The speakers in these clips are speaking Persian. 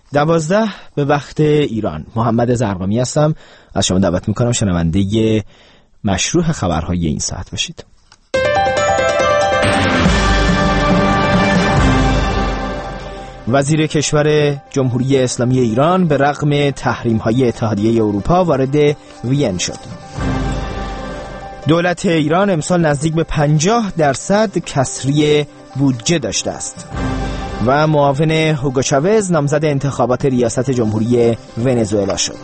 12 به وقت ایران. محمد زرقامی هستم. از شما دعوت میکنم شنونده مشروع خبرهای این ساعت باشید. وزیر کشور جمهوری اسلامی ایران به رغم تحریم‌های اتحادیه اروپا وارد وین شد. دولت ایران امسال نزدیک به 50% کسری بودجه داشته است. و معاون هوگو چاوز نامزد انتخابات ریاست جمهوری ونزوئلا شد.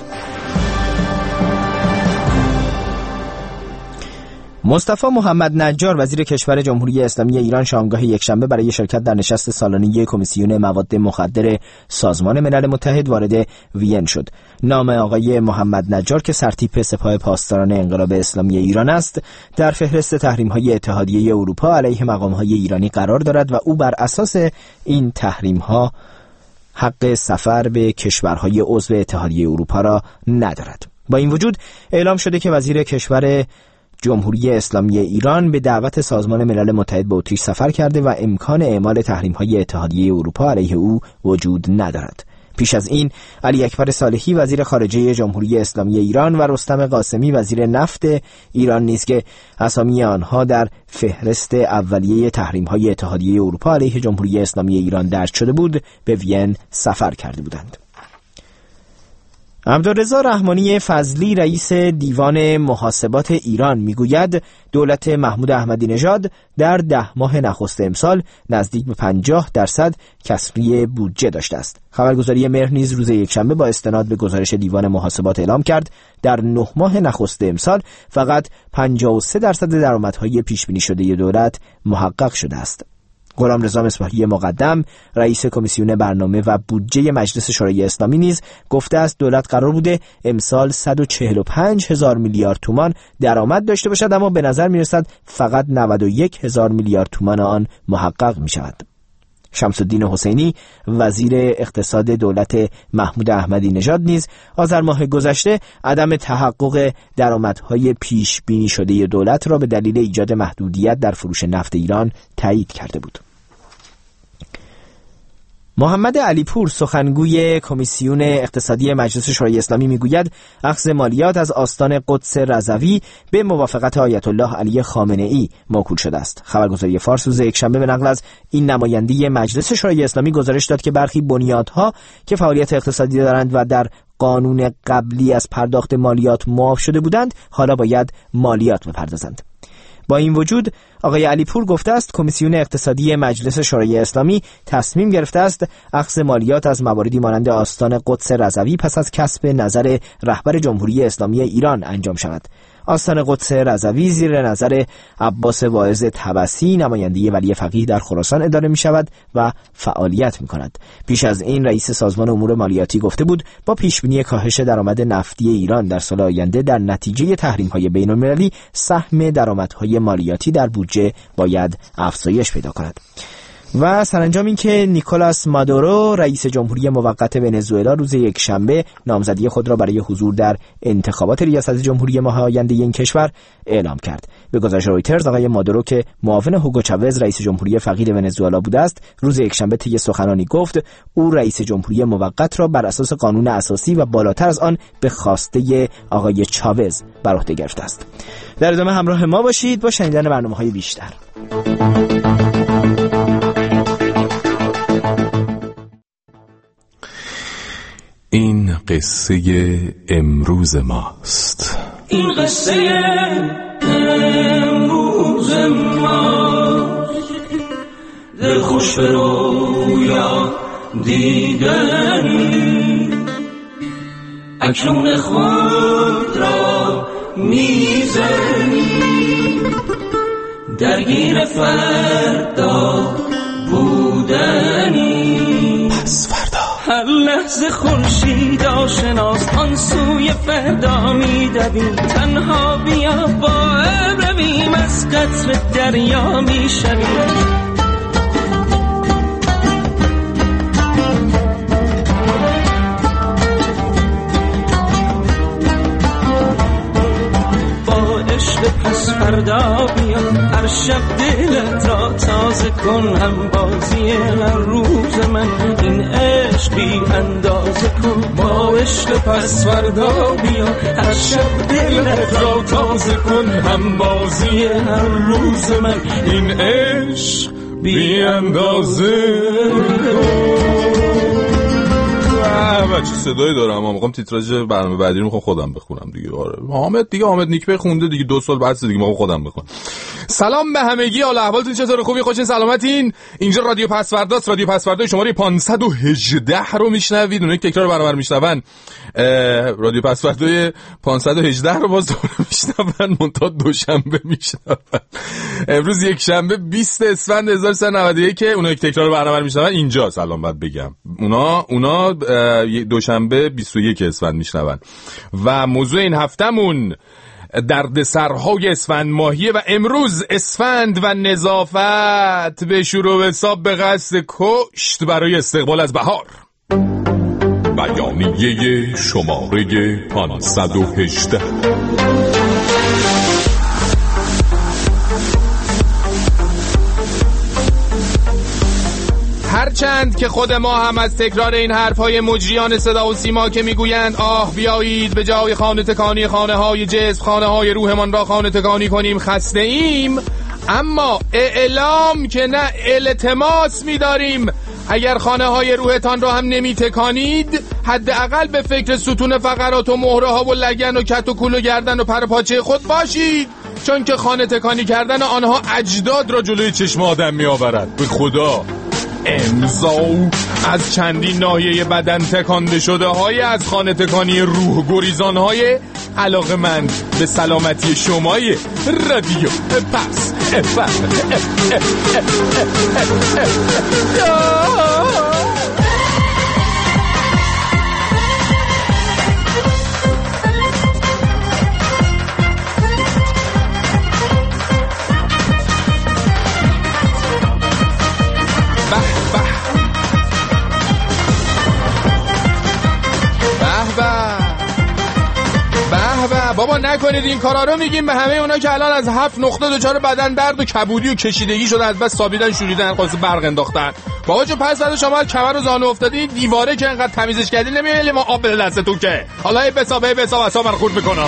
مصطفی محمد نجار وزیر کشور جمهوری اسلامی ایران شامگاه یکشنبه برای شرکت در نشست سالانه کمیسیون مواد مخدر سازمان ملل متحد وارد وین شد. نام آقای محمد نجار که سرتیپ سپاه پاسداران انقلاب اسلامی ایران است، در فهرست تحریم‌های اتحادیه اروپا علیه مقام‌های ایرانی قرار دارد و او بر اساس این تحریم‌ها حق سفر به کشورهای عضو اتحادیه اروپا را ندارد. با این وجود اعلام شده که وزیر کشور جمهوری اسلامی ایران به دعوت سازمان ملل متحد به اتریش سفر کرده و امکان اعمال تحریم‌های اتحادیه اروپا علیه او وجود ندارد. پیش از این علی اکبر صالحی وزیر خارجه جمهوری اسلامی ایران و رستم قاسمی وزیر نفت ایران نیز که اسامی آنها در فهرست اولیه تحریم‌های اتحادیه اروپا علیه جمهوری اسلامی ایران درج شده بود، به وین سفر کرده بودند. عبدالرضا رحمانی فضلی رئیس دیوان محاسبات ایران میگوید دولت محمود احمدی نژاد در 10 ماه نخست امسال نزدیک به 50% کسری بودجه داشته است. خبرگزاری مهر نیز روز یکشنبه با استناد به گزارش دیوان محاسبات اعلام کرد در 9 ماه نخست امسال فقط 53% درآمدهای پیش بینی شده دولت محقق شده است. غلامرضا مصباحی مقدم رئیس کمیسیون برنامه و بودجه مجلس شورای اسلامی نیز گفته است دولت قرار بوده امسال 145,000 میلیارد تومان درآمد داشته باشد، اما به نظر میرسد فقط 91,000 میلیارد تومان آن محقق می شود. شمس الدین حسینی وزیر اقتصاد دولت محمود احمدی نژاد نیز آذر ماه گذشته عدم تحقق درآمدهای پیش بینی شده دولت را به دلیل ایجاد محدودیت در فروش نفت ایران تایید کرده بود. محمد علیپور سخنگوی کمیسیون اقتصادی مجلس شورای اسلامی میگوید اخذ مالیات از آستان قدس رضوی به موافقت آیت الله علی خامنه ای موکول شده است. خبرگزاری فارس روز یکشنبه به نقل از این نماینده مجلس شورای اسلامی گزارش داد که برخی بنیادها که فعالیت اقتصادی دارند و در قانون قبلی از پرداخت مالیات معاف شده بودند حالا باید مالیات بپردازند. با این وجود آقای علیپور گفته است کمیسیون اقتصادی مجلس شورای اسلامی تصمیم گرفته است اخذ مالیات از مواردی مانند آستان قدس رضوی پس از کسب نظر رهبر جمهوری اسلامی ایران انجام شود. آستان قدس رضوی زیر نظر عباس واعظ طبسی نماینده ولی فقیه در خراسان اداره می شود و فعالیت می کند. پیش از این رئیس سازمان امور مالیاتی گفته بود با پیشبینی کاهش درآمد نفتی ایران در سال آینده در نتیجه تحریم‌های بین‌المللی سهم درآمدهای مالیاتی در بودجه باید افزایش پیدا کند. و سرانجام این که نیکولاس مادورو رئیس جمهوری موقت ونزوئلا روز یکشنبه نامزدی خود را برای حضور در انتخابات ریاست جمهوری ماه آینده این کشور اعلام کرد. به گزارش رویترز آقای مادورو که معاون هوگو چاوز رئیس جمهوری فقید ونزوئلا بوده است روز یکشنبه طی سخنرانی گفت او رئیس جمهوری موقت را بر اساس قانون اساسی و بالاتر از آن به خواسته آقای چاوز بر عهده گرفته است. در ادامه همراه ما باشید با شنیدن برنامه‌های بیشتر. این قصه امروز ماست. این قصه امروز ماست. دل خوش به رویا دیدن اکنون خود را میزنی درگیر فردا بودنی پس فردا هر لحظه خورشید آشناست آن سوی فردا میدویم تنها بیا با ابر رویم از قطر دریا میشویم پس فردا بیا هر شب دلت را تازه کن هم بازی هر روز من این عشق بی اندازه کن با عشق پس فردا بیا هر شب دلت را تازه کن هم بازی هر روز من این عشق بی اندازه چه صدایی دارم. ما میخوام تیتراژ برنامه بعدی رو میخوام خودم بخونم دیگه. آره حامد نیک پی خونده دیگه 2 سال بعد دیگه میخوام خودم بخونم. سلام به همگی، حال احوالتون چطوره؟ خوبی؟ خوشین؟ سلامتین؟ اینجا رادیو پسورداست. رادیو پسوردا شماره 518 رو میشنوید. اونایی که تکرار برابر میشنون رادیو پسوردای 518 رو باز دوباره میشنون، منتها دوشنبه میشنون. امروز یک شنبه 20 اسفند 1391 که اونایی که تکرار برابر میشنون اینجا سلام بعد بگم. اونا دوشنبه 21 اسفند میشنون. و موضوع این هفتمون دردسرهای اسفند ماهیه و امروز اسفند و نظافت به شروع و حساب به قصد کشت برای استقبال از بهار. بیانیه شماره 518. هرچند که خود ما هم از تکرار این حرفهای مجریان صدا و سیما که میگویند آه بیایید به جای خانه تکانی خانه های جسم خانه های روحمان را خانه تکانی کنیم خسته ایم، اما اعلام که نه التماس می‌داریم اگر خانه های روحتان را هم نمی تکانید حداقل به فکر ستون فقرات و مهره ها و لگن و کت و کول و گردن و پر پاچه خود باشید، چون که خانه تکانی کردن آنها اجداد را جلوی چشم آدم می آورد. به خدا امضا از چندین ناحیه بدن تکانده شده های از خانه تکانی روح گریزان های علاقه‌مند به سلامتی شمای رادیو پس بابا نکنید این کارا رو. میگیم به همه اونا که الان از 7 نقطه دچار بدن درد و کبودی و کشیدگی شده، از بس سابیدن شوریدن خاص برق انداختن. بابا چون پس بعد شما کمر و زانو افتادی دیواره که انقدر تمیزش کردی نمی‌بینی ما آب بده دستتون که حالا به حساب اصلا من خورد میکنه.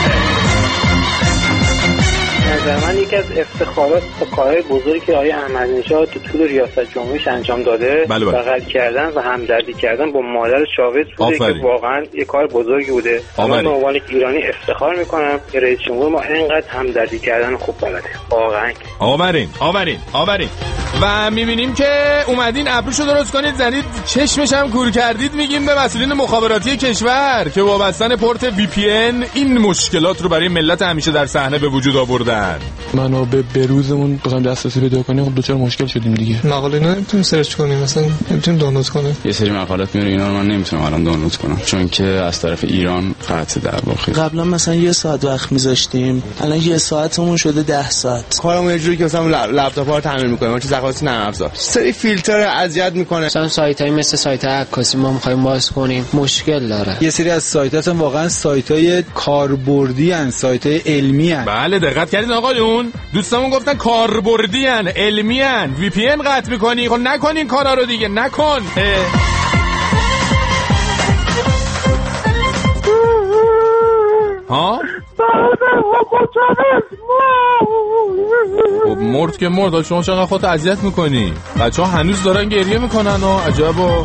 من یکی از افتخارات و کارهای بزرگی که آقای احمدی‌نژاد تو طول ریاست جمهوریش انجام داده بغل کردن و همدردی کردن با مادر چاوز بوده که واقعا یه کار بزرگی بوده. من به عنوان ایرانی افتخار میکنم که رئیس جمهور ما اینقدر همدردی کردن خوب بلده واقعا. آورین و میبینیم که اومدین ابروشو درست کنید زنید چشمش هم کور کردید. میگیم به مسئولین مخابراتی کشور که وابستن پورت VPN این مشکلات رو برای ملت همیشه در صحنه به وجود آوردن. منابع بروزمون بخوام دسترسی پیدا کنیم خب دوچار مشکل شدیم دیگه. مقاله اینا نمیتونیم سرچ کنیم، مثلا نمیتونیم دانلود کنیم. یه سری مقالات میاره اینا رو من نمیتونم الان دانلود کنم چون که از طرف ایران قطع در واقع. قبلا مثلا 1 ساعت وقت میذاشتیم، الان 1 ساعتمون شده 10 ساعت. کارمون یه جوری که مثلا لپتاپ رو تعمیر می‌کنیم، ما چه زخاتی نرم افزار سری فیلتر اذیت میکنه. مثلا سایت‌های مثل سایت عکاسی ما می‌خوایم باز کنیم مشکل داره. یه سری از سایت‌ها واقعا سایت‌های کاربردی ان، سایت‌های علمی ان. بله دقت کردین آقایون، دوستامون گفتن کاربردی ان، علمی ان. VPN قطع می‌کنی، خب نکنین کارا رو دیگه، نکن. ها؟ خب مرد که مرد، شما چقدر خودت اذیت میکنی؟ بچه‌ها هنوز دارن گریه میکنن و عجبا.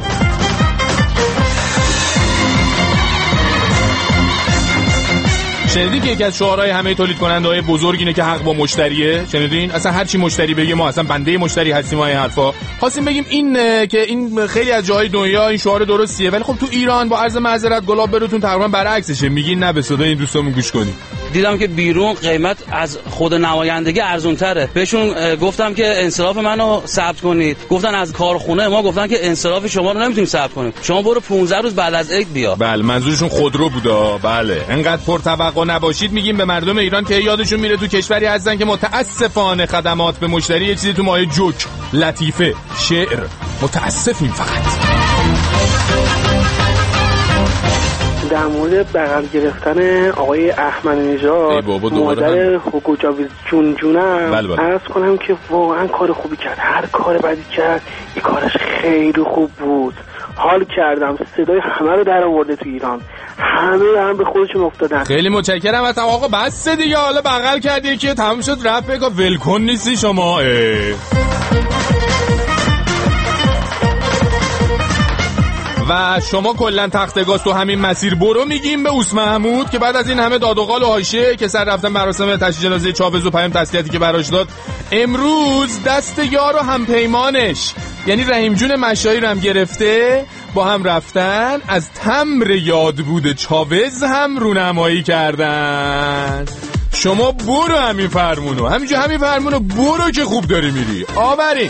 شنیدی که یکی از شعارهای همه تولید کننده‌های بزرگ اینه که حق با مشتریه؟ شنیدین؟ اصلا هر چی مشتری بگه ما اصلا بنده مشتری هستیم. ما این حرفا خواستیم بگیم این که این خیلی از جاهای دنیا این شعار درستیه، ولی خب تو ایران با عرض معذرت گلاب بروتون تقریبا برعکسشه. میگین نه به صدای این دوستامون گوش کنید. دیدم که بیرون قیمت از خود نمایندگی ارزون تره. بهشون گفتم که انصراف منو ثبت کنید، گفتن از کارخونه ما گفتن که انصراف شما رو نمیتونیم ثبت کنیم، شما برو 15 روز بعد از عید بیا. بله منظورشون خودرو بودا. بله انقدر پرتوقع نباشید. میگیم به مردم ایران که یادشون میره تو کشوری هستن که متاسفانه خدمات به مشتری یه چیزی تو مایه جوک، لطیفه، شعر. متاسفیم فقط. در مورد بغل گرفتن آقای احمدی‌نژاد مادر هوگو چاوز جونم عرض کنم که واقعا کار خوبی کرد. هر کار بدی کرد این کارش خیلی خوب بود. حال کردم. صدای همه رو در آورده تو ایران، همه هم به خودشون افتادن. خیلی متشکرم ازت آقا. بس دیگه، حالا بغل کردی که تموم شد رفت بگو ولکن نیستی شما. و شما کلن تختگاز تو همین مسیر برو میگیم به اوس محمود که بعد از این همه داد و قال و حاشیه که سر رفتن مراسم تشییع جنازه چاوز و پیام تسلیتی که براش داد، امروز دست یار و همپیمانش یعنی رحیم جون مشایی رو هم گرفته، با هم رفتن از تمر یاد بوده چاوز هم رونمایی کردن. شما برو همین فرمونو، همین فرمونو برو که خوب داری میری. آورین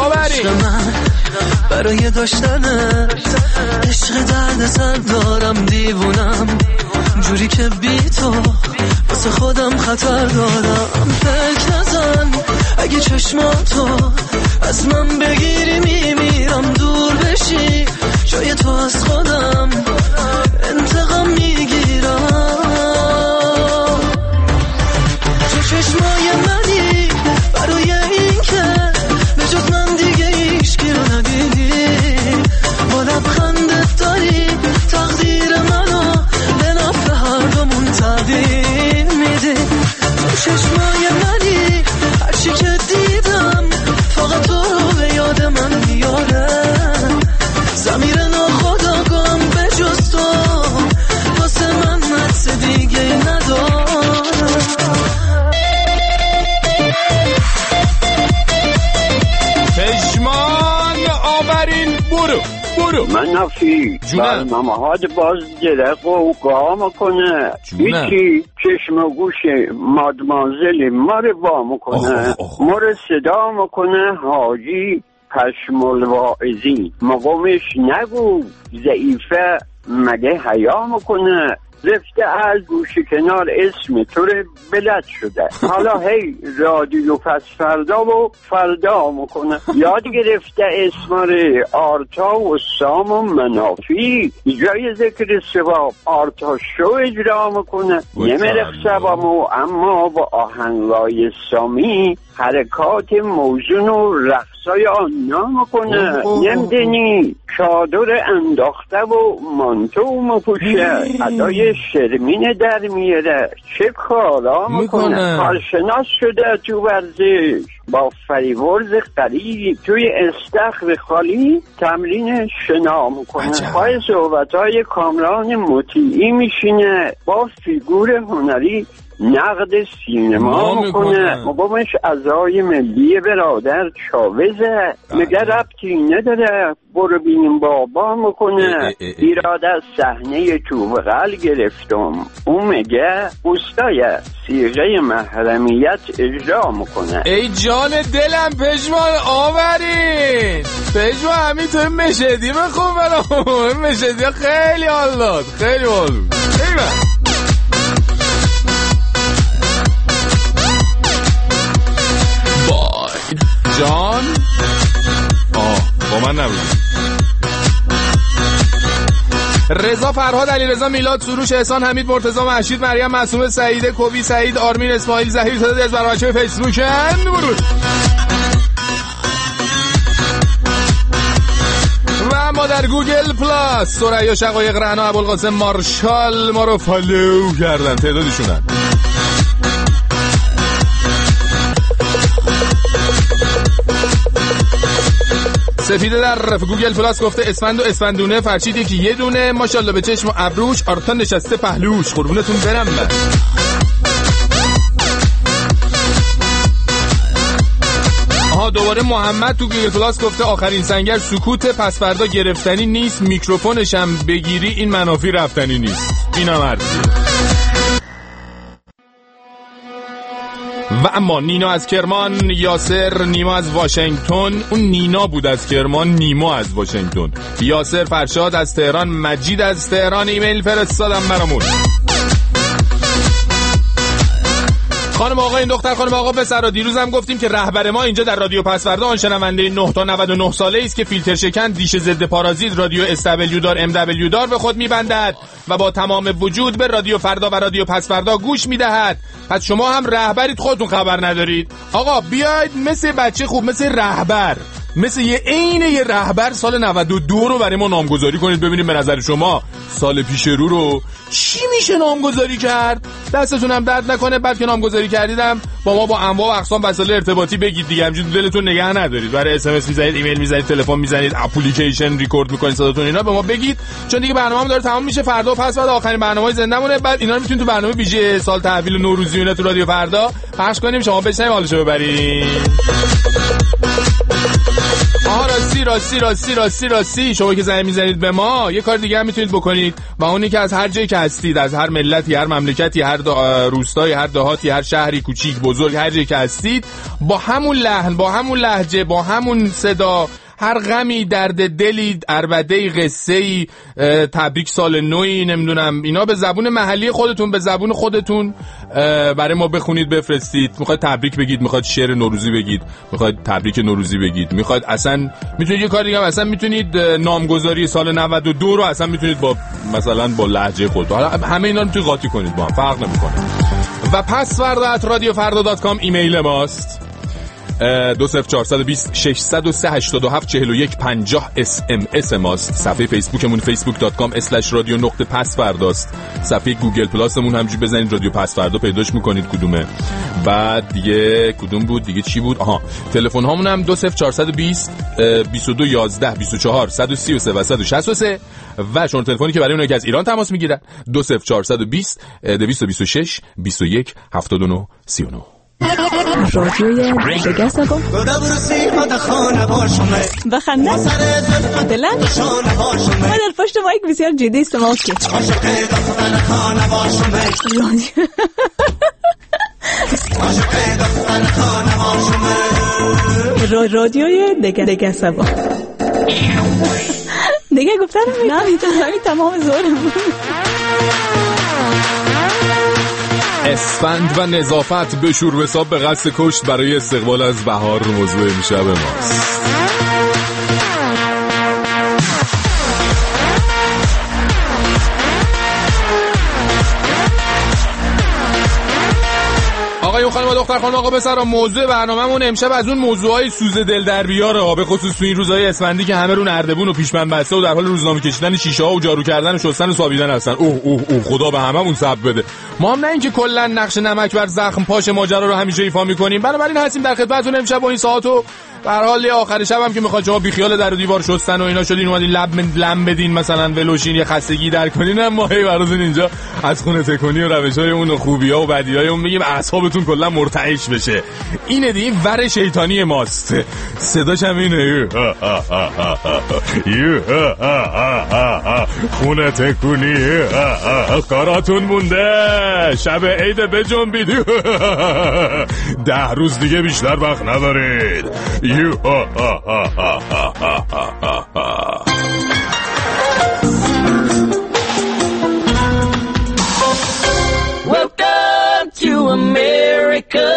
برای داشتن عشق درد سر دارم، دیوونم جوری که بی تو واسه خودم خطر دارم. فکر نزن اگه چشماتو از من بگیری میمیرم، دور بشی جای تو از خودم انتقام میگیرم. تو چشمای منی برای این که به جز من دیگه هیچکی رو ندیدی، با لبخندت داری تقدیر منو به نفع هر دومون تغییر میدی. تو چشمای منی هرچی که دیدم فقط تو رو به یاد من میاره، ضمیر ناخودآگاهم به جز تو واسه من حدس دیگه نداره. پشمان آورین برو من نفی برنامه ها باز درق و گاه میکنه، یکی چشم و گوش مادمازل ما رو با میکنه، ما رو صدا میکنه حاجی پشمال واعظی، مقامش نگو ضعیفه مگه حیا میکنه، رفته از گوش کنار اسم تو رو بلد شده، حالا هی رادیو پس فردا و فردا میکنه. یاد گرفته اسم رو آرتا و سام و منافی، جای ذکر ثواب آرتا شو اجرا میکنه، نمیرخ سبامو اما با آهنگای سامی حرکات موزون و رقصای آنها میکنه، نمیدنی چادر انداخته و مانتو مپوشه، ادای شرمین در میاره، چه کارا میکنه، کارشناس شده تو ورزش، با فریورز قریب توی استخر خالی تمرین شنا میکنه، پای صحبتهای کامران مطیعی میشینه، با فیگور هنری نقد سینما میکنه، مقامش اعضای ملی برادر چاوزه، مگه ربطی نداره برو بینیم بابا میکنه، ایراد از صحنه تو بغل گرفتم، اون مگه اوستای صیغه محرمیت اجرا میکنه. ای جان دلم پژمان آورین پژمان، همین تو مشهدی بخون برام، مشهدی خیلی حال داد، خیلی حال جان. با من نبود. رضا فرهاد، علیرضا میلاد، سروش، احسان، حمید، مرتضی، مهشید، مریم، معصومه، سعیده، کوبی، سعید، آرمین، اسماعیل، زهیر، تعدادی از برنامه‌های فیسبوکن. و ما در گوگل پلاس ثریا شقایق، رعنا، ابوالقاسم، مارشال ما رو فالو کردن، تعدادشونن. سفیده در گوگل پلاس گفته اسفند و اسفندونه فرشید یکی یه دونه، ماشاءالله به چشم و ابروش، آرتا نشسته پهلوش، قربونتون برم من. دوباره محمد تو گوگل پلاس گفته آخرین سنگر سکوت، پس فردا گرفتنی نیست، میکروفونشم بگیری این منافی رفتنی نیست. اینا مردیه. و اما نینا از کرمان، یاسر، نیما از واشنگتن، اون نینا بود از کرمان، نیما از واشنگتن، یاسر فرشاد از تهران، مجید از تهران ایمیل فرستادم برامون. خانم آقا، این دختر خانم آقا پسرا، دیروز هم گفتیم که رهبر ما اینجا در رادیو پسوردا آن شنونده 9 تا 99 ساله است که فیلتر شکن، دیش ضد پارازیت، رادیو SW دار MW دار به خود میبندد و با تمام وجود به رادیو فردا و رادیو پسوردا گوش میدهد. پس شما هم رهبرید خودتون خبر ندارید. آقا بیاید مثل بچه خوب، مثل رهبر مثل یه رهبر سال 92 رو برای ما نامگذاری کنید ببینیم به نظر شما سال پیش رو چی میشه نامگذاری کرد. دستتون هم درد نکنه. بعد که نامگذاری کردیدم با ما با انواع و اقسام وسایل ارتباطی بگید دیگه. همینجوری دلتون نگه ندارید. برای اس ام اس میزنید، ایمیل میزنید، تلفن میزنید، اپلیکیشن ریکورد میکنید صداتون، اینا به ما بگید چون دیگه برنامه‌ام داره تمام میشه. فردا و پس فردا آخرین برنامه‌های زنده‌مونه. بعد اینا رو میتونید تو برنامه ویژه سال تحویل و نوروزی اینا تو رادیو فردا پخش کنیم، شما بشنوید حالشو ببرید. آها راستی شما که زنگ میزنید به ما یه کار دیگه هم میتونید بکنید و اونی که از هر جایی که هستید، از هر ملتی، هر مملکتی، هر روستایی، هر دهاتی، هر شهری کوچیک بزرگ، هر جایی که هستید با همون لحن، با همون لهجه، با همون صدا، هر غمی، درد دلی، عربده‌ای، قصه‌ای، تبریک سال نوئی، نمیدونم اینا به زبون محلی خودتون، به زبون خودتون برای ما بخونید بفرستید. میخواید تبریک بگید، میخواید شعر نوروزی بگید، میخواید تبریک نوروزی بگید، میخواید اصلا میتونید یه کار دیگه اصلا میتونید نامگذاری سال 92 رو اصلا میتونید با مثلا با لهجه خودتون، حالا همه اینا رو میتونید قاطی کنید با هم، فرق نمیکنه. و passvarda@radiofarda.com ایمیل ماست. 20420 603 87 41 50 SMS ماست. صفحه فیسبوکمون facebook.com/radio_pasfardaست. صفحه گوگل پلاسمون همینجوری بزنید رادیو پس فردا پیداش میکنید کدومه. بعد دیگه کدوم بود دیگه چی بود؟ آها تلفن هامون هم 20420 22 11 24 133 و 163 و شماره تلفنی که برای اونایی که از ایران تماس میگیرن 20420 226 21 79 39. رادیوی دگه سبا بخنده دلن ما در پشت مایک بسیار جدی استماع کرد. رادیوی دگه سبا دیگه گفتن نه همین تمام زورم. اسفند و نظافت به شور و حساب به قصد کشت برای استقبال از بهار موضوع امشب ماست. آقایون خانم و دختر خانم آقا پسرا، موضوع برنامه‌مون امشب از اون موضوعای سوز دل در بیاره، به خصوص تو این روزهای اسفندی که همه رو نردبون و پیشمن بسته و در حال روزنامه کشیدن شیشه ها و جارو کردن و شستن و صابیدن هستن. اوه خدا به هممون صبر بده. ما هم نه اینکه کلا نقش نمک بر زخم پاش ماجرا رو همیشه ایفا می‌کنیم، بنابراین هستیم در خدمتتون امشب با این ساعتو. به هر حال آخر شب هم که میخواد شما بی خیال در و دیوار شستن و اینا شدین اومدین لم بدین مثلا ولوشین یه خستگی در کنین، ما هی براتون اینجا از خونه تکونی و روش‌های اون و خوبی‌ها و بدی‌های اون میگیم اعصابتون کلا مرتعش بشه. اینه دیگه ور شیطانی ماست. صداش هم اینه خونه تکونی کاراتون مونده، شب عید بجنبید 10 روز دیگه بیشتر وقت ندارید. Welcome to America.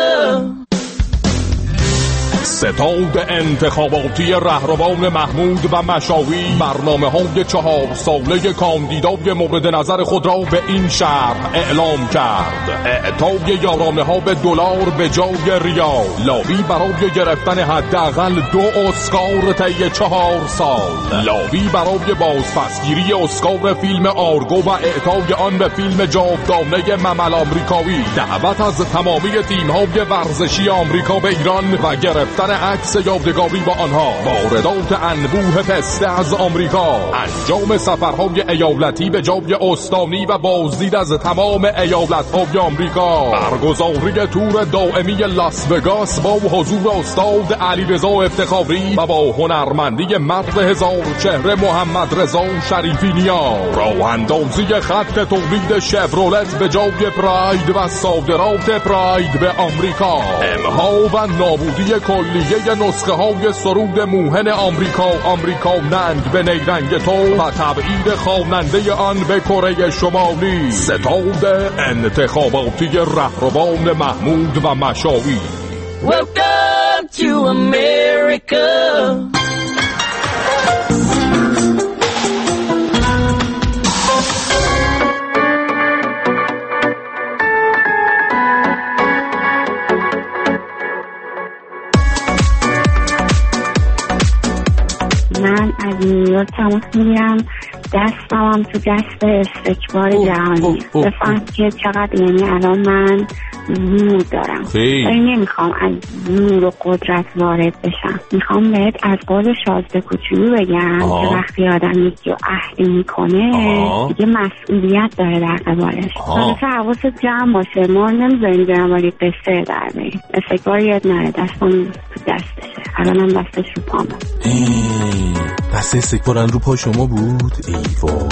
ستاد انتخاباتی رهروان محمود و مشاوی برنامه‌های 4 ساله کاندیدای مورد نظر خود را به این شهر اعلام کرد. اعطای یارانه‌ها به دلار به جای ریال، لابی برای گرفتن حداقل 2 اسکار طی 4 سال، لابی برای بازپسگیری اسکار فیلم آرگو و اعطای آن به فیلم جاودانه ممل آمریکایی، دعوت از تمامی تیم‌های ورزشی آمریکا به ایران و گرفتن عکس یادگاری با آنها، واردات انبوه پسته از آمریکا، انجام سفرهای ایالتی به جای استانی و بازدید از تمام ایالت‌های آمریکا، برگزاری تور دائمی لاس وگاس با حضور استاد علیرضا افتخاری و با هنرمندی مرد 1000 چهره محمد رضا شریفی نیا، راه اندازی خط تولید شفرولت به جای پراید و صادرات پراید به آمریکا، امها و نابودی کلیه نسخه های سرود موهن آمریکا ننگ به نیرنگ تو و تبعید خواننده آن به کره شمالی. ستاد انتخاباتی رهروان محمود و مشاوی. Welcome to America. تماس میگیرم دستم تو دست استکبار جهانی. بفهم که چقدر یعنی الان من نور دارم، نمیخوام از نور و قدرت وارد بشم. میخوام بهت از قول شازده کوچولو بگم که وقتی آدم یکی رو عهدی میکنه دیگه مسئولیت داره در قبالش. مثلا حواست جمع باشه، ما نمیذاریم جنوالی قصه در بریم. استکبار یاد نره، دستم تو دستشه، الانم دستش رو پامه. دست استکبار رو پا شما بود؟ ایوا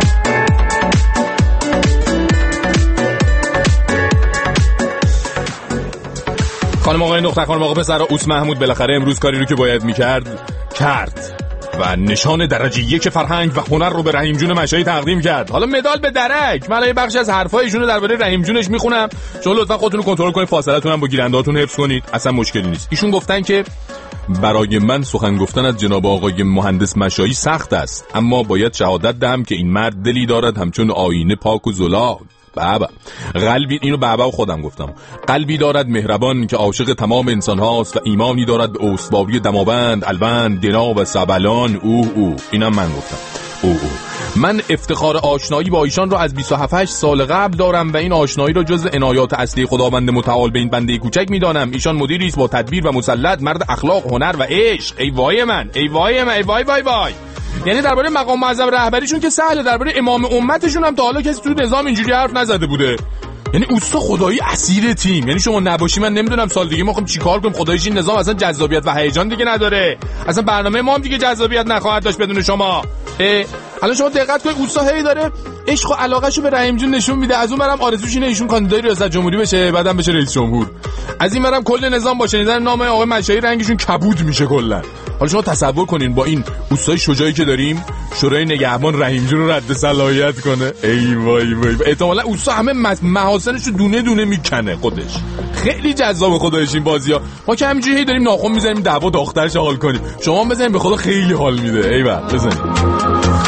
خانم آقای نقطه خانم آقا پسر اوس محمود بالاخره امروز کاری رو که باید میکرد کرد و نشان درجه 1 فرهنگ و هنر رو به رحیم جون مشایی تقدیم کرد. حالا مدال به درک. من یه بخش از حرفایشون رو درباره رحیم جونش میخونم. شما لطفا خودتون رو کنترل کنید، فاصله‌تون هم با گیرنده‌هاتون حفظ کنید، اصلا مشکلی نیست. ایشون گفتن که برای من سخن گفتن از جناب آقای مهندس مشایی سخت است، اما باید شهادت دهم که این مرد دلی دارد همچون آینه پاک و زلال. بابا قلبی، اینو بابا خودم گفتم، قلبی دارد مهربان که عاشق تمام انسان هاست و ایمانی دارد به استواری دماوند، الوند، دنا و سبلان. اینم من گفتم. من افتخار آشنایی با ایشان رو از 27 سال قبل دارم و این آشنایی رو جز عنایات اصلی خداوند متعال به این بنده کوچک میدانم. ایشان مدیری است با تدبیر و مسلط، مرد اخلاق، هنر و عشق. ای وای من، ای وای من، ای وای وای وای. یعنی درباره مقام معظم رهبریشون که سهله، درباره امام امتشون هم تا حالا کسی تو نظام اینجوری حرف نزده بوده. یعنی اوستا خدایی اسیر تیم. یعنی شما نباشی من نمیدونم سال دیگه ما خب چیکار کنیم. خداییش این نظام اصلا جذابیت و هیجان دیگه نداره. اصلا برنامه ما هم دیگه جذابیت نخواهد داشت بدون شما. الان شما دقت کنید، اوستا هی داره عشق و علاقهشو به رحیم جون نشون میده. از اون برم آرزوش اینه ایشون کاندیدای ریاست جمهوری بشه، بعدم بشه رئیس جمهور. از این برم کل نظام با شنیدن نام آقای مشایی رنگشون کبود میشه کلا. حالا شما تصور کنین با این اوستای شجاعی که داریم شورای نگهبان رحیم جون رو رد صلاحیت کنه. ای وای وای، احتمالاً اوستا همه محاسنشو دونه دونه میکنه خودش. خیلی جذاب خدایش این بازی‌ها. ما که همینجوری داریم ناخن میزنیم دعوا داخترش حال کنیم. شما هم بزنید به خدا خیلی حال میده. ایول بزنید.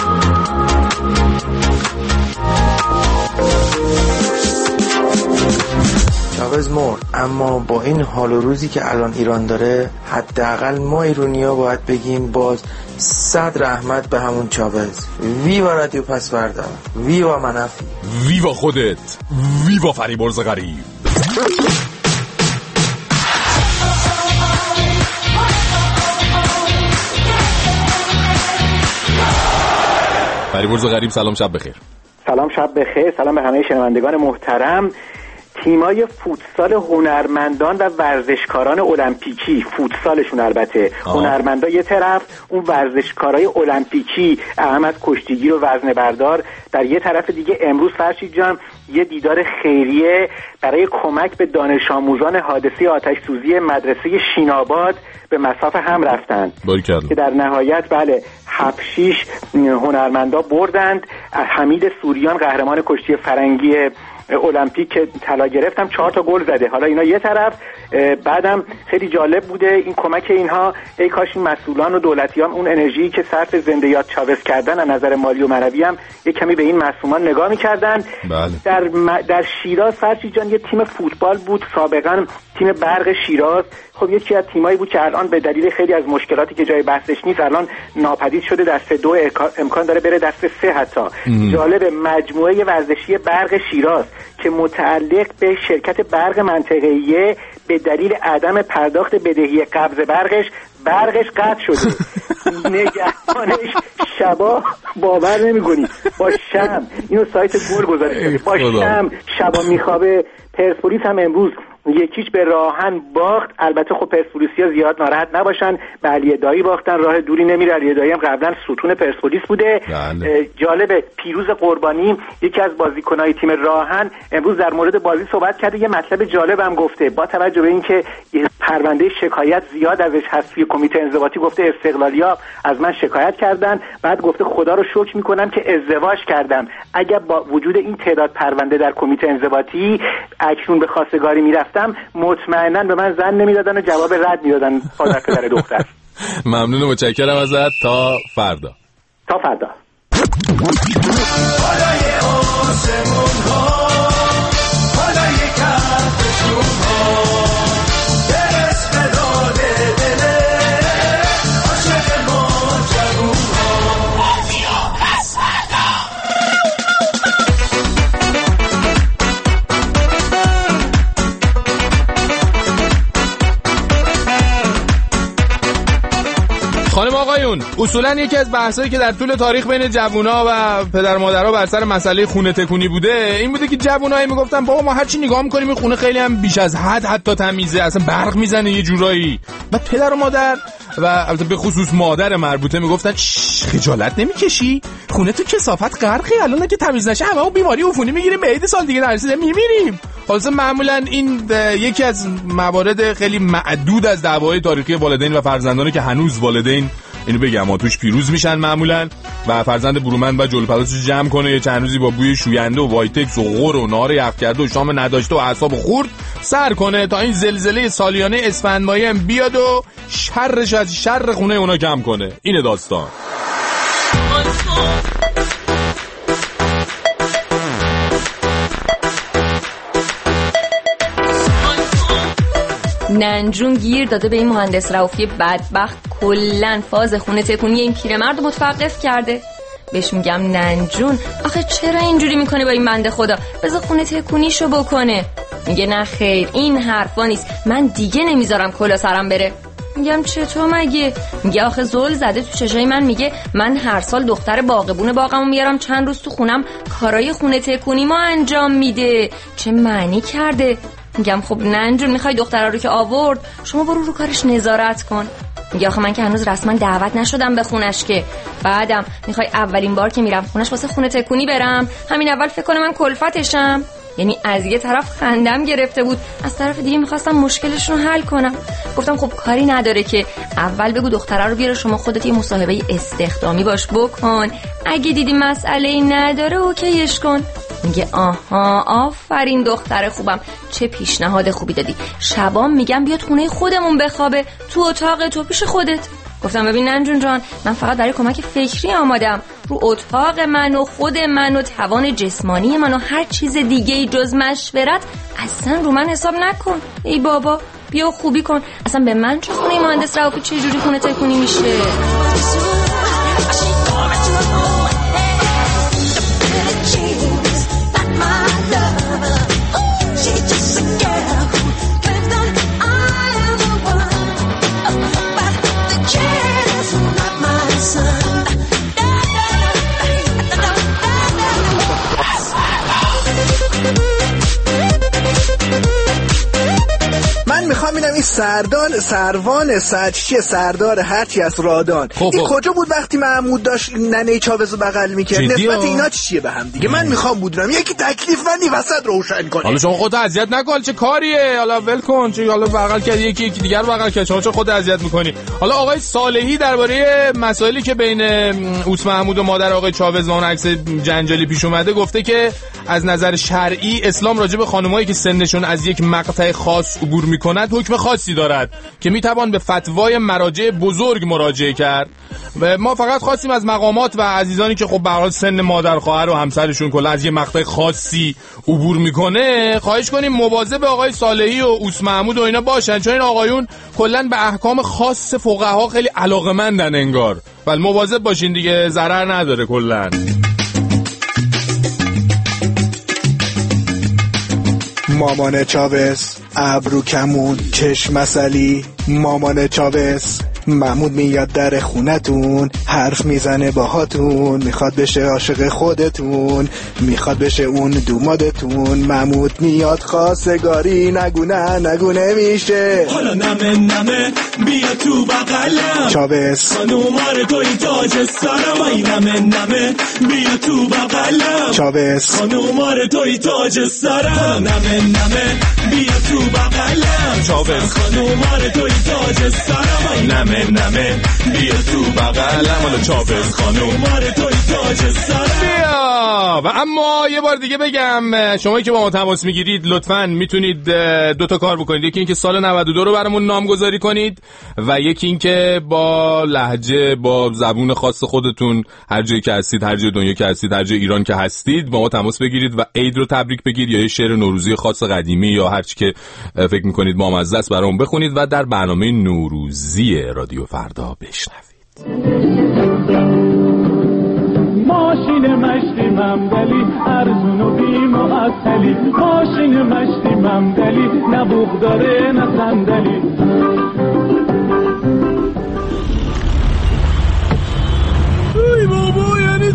چاوز مرد، اما با این حال و روزی که الان ایران داره حداقل ما ایرانی‌ها باید بگیم باز 100 رحمت به همون چاوز. ویوا رادیو پسوردا، ویوا منافی، ویوا خودت، ویوا فریبرز غریب. فریبرز غریب سلام، شب بخیر. سلام، شب بخیر. سلام به همه شنوندگان محترم. تیمای فوتسال هنرمندان و ورزشکاران المپیکی، فوتسالشون البته، هنرمندا یه طرف، اون ورزشکارای المپیکی احمد کشتیگیر و وزنه بردار در یه طرف دیگه، امروز فرشید جان یه دیدار خیریه برای کمک به دانش آموزان حادثه آتش سوزی مدرسه شیناباد به مصاف هم رفتند که در نهایت 7-6 هنرمندا بردند. حمید سوریان قهرمان کشتی فرنگی المپیک که طلا گرفتم 4 تا گل زده. حالا اینا یه طرف، بعدم خیلی جالب بوده این کمک اینها. ای کاش این مسئولان و دولتیان اون انرژی که صرف زنده یاد چاوز کردن از نظر مالی و معنوی هم یک کمی به این معصومان نگاه می‌کردن. در شیراز فرشید جان یه تیم فوتبال بود سابقا، تیم برق شیراز. خب یکی از تیمایی بود که الان به دلیل خیلی از مشکلاتی که جای بحثش نیست الان ناپدید شده، دسته 2 امکان داره بره دسته 3 حتی. جالب، مجموعه ورزشی برق شیراز که متعلق به شرکت برق منطقه‌ای به دلیل عدم پرداخت بدهی قبض برقش قطع شده. نگهبانش شبا باور نمی‌کنی با شم، اینو سایت گل گذاشته، با شم شبا میخوابه. پرسپولیس هم امروز 1-0 به راهن باخت. البته خب پرسپولیسیا زیاد ناراحت نباشن، به علی دایی باختن، راه دوری نمیره. علی دایی هم قبلا ستون پرسپولیس بوده. جالبه پیروز قربانی یکی از بازیکن‌های تیم راهن امروز در مورد بازی صحبت کرده، یه مطلب جالب هم گفته. با توجه به اینکه پرونده شکایت زیاد ازش هست توی کمیته انضباطی، گفته استقلالیا از من شکایت کردن، بعد گفته خدا رو شکر میکنم که ازدواج کردم. اگر با وجود این تعداد پرونده در کمیته انضباطی اکنون به خواستگاری میرفتم مطمئنا به من زن نمیدادن و جواب رد میدادن پادر پدر دختر. ممنون و متشکرم ازت. تا فردا. بالای آسمون ها، بالای کهکشون ها، برس به داده دله عاشق ما جوون ها. خانم آقایون، اصولا یکی از بحثایی که در طول تاریخ بین جوونا و پدر مادرها بر سر مسئله خونه تکونی بوده این بوده که جوونایی میگفتن بابا ما هر چی نگاه می‌کنیم این خونه خیلی هم بیش از حد حتی تمیزه، اصلا برق میزنه یه جورایی. بعد پدر و مادر و البته به خصوص مادر مربوطه میگفتن خجالت نمیکشی؟ خونه تو کثافت غرقی، الان که تمیز نشه همه بیماری عفونی میگیریم، به عید سال دیگه نرسیده میمیریم. خلاصه معمولا این یکی از موارد خیلی معدود از دعوای تاریخی والدین و فرزندانه که هنوز والدین اینو بگم توش پیروز میشن معمولا و فرزند برومند و جلوپلاسش جمع کنه یه چند روزی با بوی شوینده و وایتکس و غور و نار یخ کرده و شام نداشته و اعصاب خورد سر کنه تا این زلزله سالیانه اسفند ماهی هم بیاد و شرش از شر خونه اونا کم کنه. اینه داستان. ننجون گیر داده به این مهندس رؤوفی بدبخت کلن فاز خونه تکونی این پیرمرد متوقف کرده. بهش میگم ننجون آخه چرا اینجوری میکنه با این بنده خدا، بذار خونه تکونیشو بکنه. میگه نه خیر این حرفا نیست، من دیگه نمیذارم کلا سرم بره. میگم چطور مگه؟ میگه آخه زل زده تو چشای من، میگه من هر سال دختر باغبون باغمو میارم چند روز تو خونم کارای خونه تکونی ما انجام میده، چه معنی کرده؟ میگم خب ننجون میخوای دخترها رو که آورد شما برو رو کارش نظارت کن. میگه آخه من که هنوز رسما دعوت نشدم به خونش که، بعدم میخوای اولین بار که میرم خونش واسه خونه تکونی برم همین اول فکر کنه من کلفتشم؟ یعنی از یه طرف خندم گرفته بود، از طرف دیگه میخواستم مشکلشون رو حل کنم. گفتم خب کاری نداره که اول بگو دختره رو بیاره شما خودت یه مصاحبه استخدامی باش بکن، اگه دیدی مسئله‌ای نداره اوکیش کن. میگه آها آفرین دختر خوبم، چه پیشنهاد خوبی دادی، شبام میگم بیاد خونه خودمون بخوابه تو اتاق تو پیش خودت. گفتم ببین ننجون جان من فقط برای کمک فکری آمادم، رو اتاق من و خود من و توان جسمانی من و هر چیز دیگه جز مشورت اصلا رو من حساب نکن. ای بابا بیا خوبی کن، اصلا به من چه خونه مهندس رؤوفی چه جوری خونه تکونی میشه؟ میخوام ببینم این سروان سرچی سردار هرچی از رادان این کجا بود وقتی محمود داشت ننه چاوز رو بغل میکرد؟ نسبت اینا چیه به هم دیگه؟ من میخوام بدونم یکی تکلیف منی وسط روشن کنه. حالا شما خودت اذیت نکن، چه کاریه؟ حالا ول کن، چه حالا بغل کرد یکی دیگر بغل کرد، شما چه خودت اذیت میکنی؟ حالا آقای صالحی درباره مسائلی که بین اوس محمود و مادر آقای چاوز و اون عکس جنجالی پیش اومده گفته که از نظر شرعی اسلام راجع به خانمایی که سنشون از یک مقطع خاص عبور میکند حکم خاصی دارد که میتوان به فتوای مراجع بزرگ مراجعه کرد. و ما فقط خواستیم از مقامات و عزیزانی که خب به هر حال سن مادر خواهر و همسرشون کلا از یه مقطع خاصی عبور میکنه خواهش کنیم مواظب آقای صالحی و اوس محمود و اینا باشن، چون این آقایون کلا به احکام خاص فقها خیلی علاقه‌مندن انگار. ولی مواظب باشین دیگه، ضرر نداره کلا. مامان چاوز ابرو کمون چشم مسلی، مامان چاوز محمود میاد در خونتون حرف میزنه باهاتون، میخواد بشه عاشق خودتون، میخواد بشه اون دومادتون. محمود میاد خواستگاری نگو نمیشه، حالا نمه بیا تو بغلم چاوز خانومار توی تاج سرم، وای نمه بیا تو بغلم چاوز خانومار توی تاج سرم، نمه بیا تو بغلم چاوز خانومار توی تاج سرم، وای نمه بیا تو بغلم حالا چاوز خانومار توی تاج سرم بیا. و اما یه بار دیگه بگم شمایی که با ما تماس میگیرید لطفاً میتونید دو تا کار بکنید، یکی اینکه سال 92 رو برامون نامگذاری کنید و یکی اینکه با لهجه با زبون خاص خودتون هر جایی که هستید، هر جای دنیا که هستید، هر جای ایران که هستید با ما تماس بگیرید و عید رو تبریک بگید یا یه شعر نوروزی خاص قدیمی یا هر چی که فکر میکنید بامزه است برامون بخونید و در برنامه نوروزی رادیو فردا بشنوید. ماشین مشتی ممدلی ارزون و بی معطلی، ماشین مشتی ممدلی نه بوق داره نه صندلی.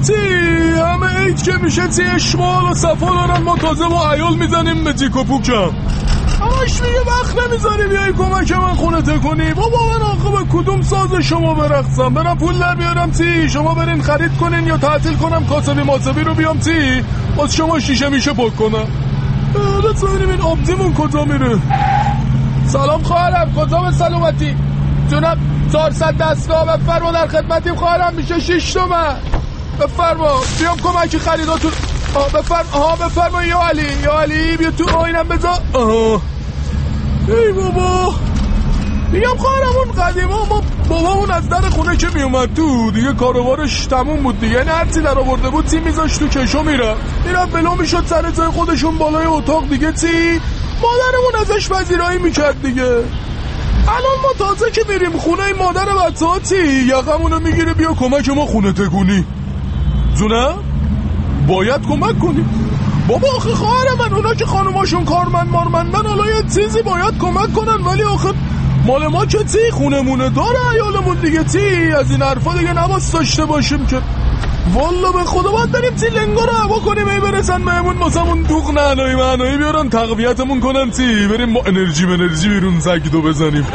تی همه عید که میشه تی اشغال و صفا دارن، ما تازه با عیال میزنیم به تیک و پوکم. همش میگه وقت نمیذاری بیایی کمک من خونه تکنی. بابا من آخه به کدوم ساز شما برقصم؟ برم پول در بیارم تی، شما برین خرید کنین یا تعطیل کنم کاسبی ماسبی رو بیام تی باز شما شیشه میشه پاک کنم. لطفا ببینیم این آبزیمون کجا میره. سلام خواهرم، کجا به سلامتی؟ جونم 400 دستگاه بفرما در خدمتیم خواهرم، میشه 6 تومن. بفرما بیام کمکی خریداتون. بفرما یا علی بیا تو آینم بذار. ای بابا میگم خواهرم اون قدیما ما بابامون از در خونه که میومد تو دیگه کاروبارش تموم بود دیگه، یعنی هرچی در آورده بود تی میذاشت تو کشو میرفت بلو میشد سر جای خودشون بالای اتاق دیگه تی مادرمون ازش پذیرایی میکرد دیگه. الان ما تازه که میریم خونه مادر بچه ها تی یقمونو میگیره بیا کمک ما خونه تکونی. جونم باید کمک کنیم. بابا آخه خواهر من اونا که خانوماشون کارمند مارمندن حالا یه چیزی باید کمک کنن، ولی آخه مال ما که تی خونمونه داره عیالمون دیگه تی از این حرفا دیگه نباید داشته باشیم که. والا به خدا باید بریم تی لنگا رو هوا کنیم ای برسن بهمون واسمون دوغ نعنایی بیارن تقویتمون کنن تی بریم ما انرژی بیرون زگدو بزنیم.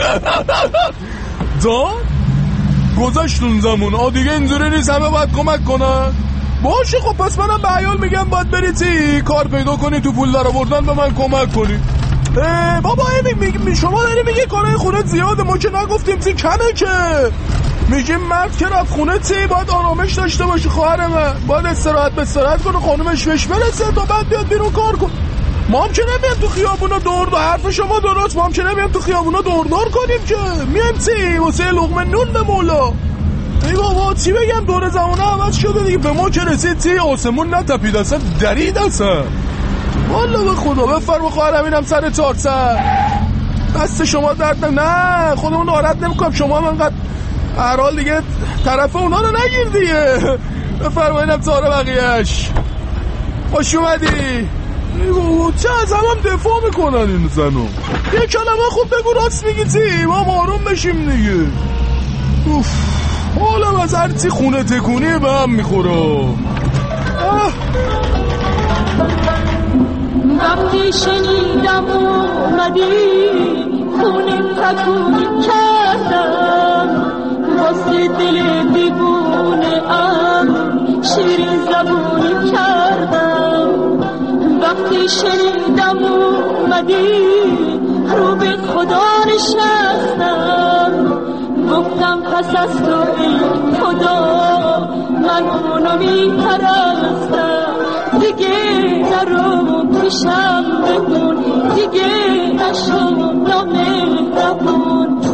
گذشتون زمون دیگه اینجوری نیست، همه باید کمک کنن. باشه خب پس منم به عیال میگم باید بری تی کار پیدا کنی تو پول در آوردن به من کمک کنی. بابا شما داری میگی کارهای خونه زیاده، ما که نگفتیم تی کمه که میگیم مرد که رفت خونه تی باید آرامش داشته باشی خواهر من، باید استراحت کنه خانومش بهش برسه تا بعد بیاد بیرون کار کن. ما هم که نمیم تو خیابونا دور حرف شما درست، ما هم که نمیم تو خیابونا دور کنیم که میم تی واسه لقمه نون به مولا. ای بابا چی بگم دور زمانه عوض شده دیگه، به ما که رسید تی آسمون نتپید اصلا درید اصلا. والا به خدا بفرما خواهرم اینم سر 400 دست شما درد نه خودمون ناراحت نمیکنم، شما هم انقدر هر حال دیگه طرف اونا رو نگیر دیگه. بفرما اینم تاره بقیهش. خوش اومدی. ای بابا چه از هم دفاع میکنن این زنو. یه کلمه خوب بگو راست میگی تی ما آروم بشیم دیگه. حالم از هرچی خونه تکونی به هم میخوره. وقتی شنیدم اومدی خونه تکونی کردم واسه دل دیوونه شیرین زبونی کردم. وقتی شنیدم اومدی رو به خدا نشستم گفتم پس از تو ای خدا من اونو میپرستم دیگه نرو پیشم بکن دیگه نشو نامهربون.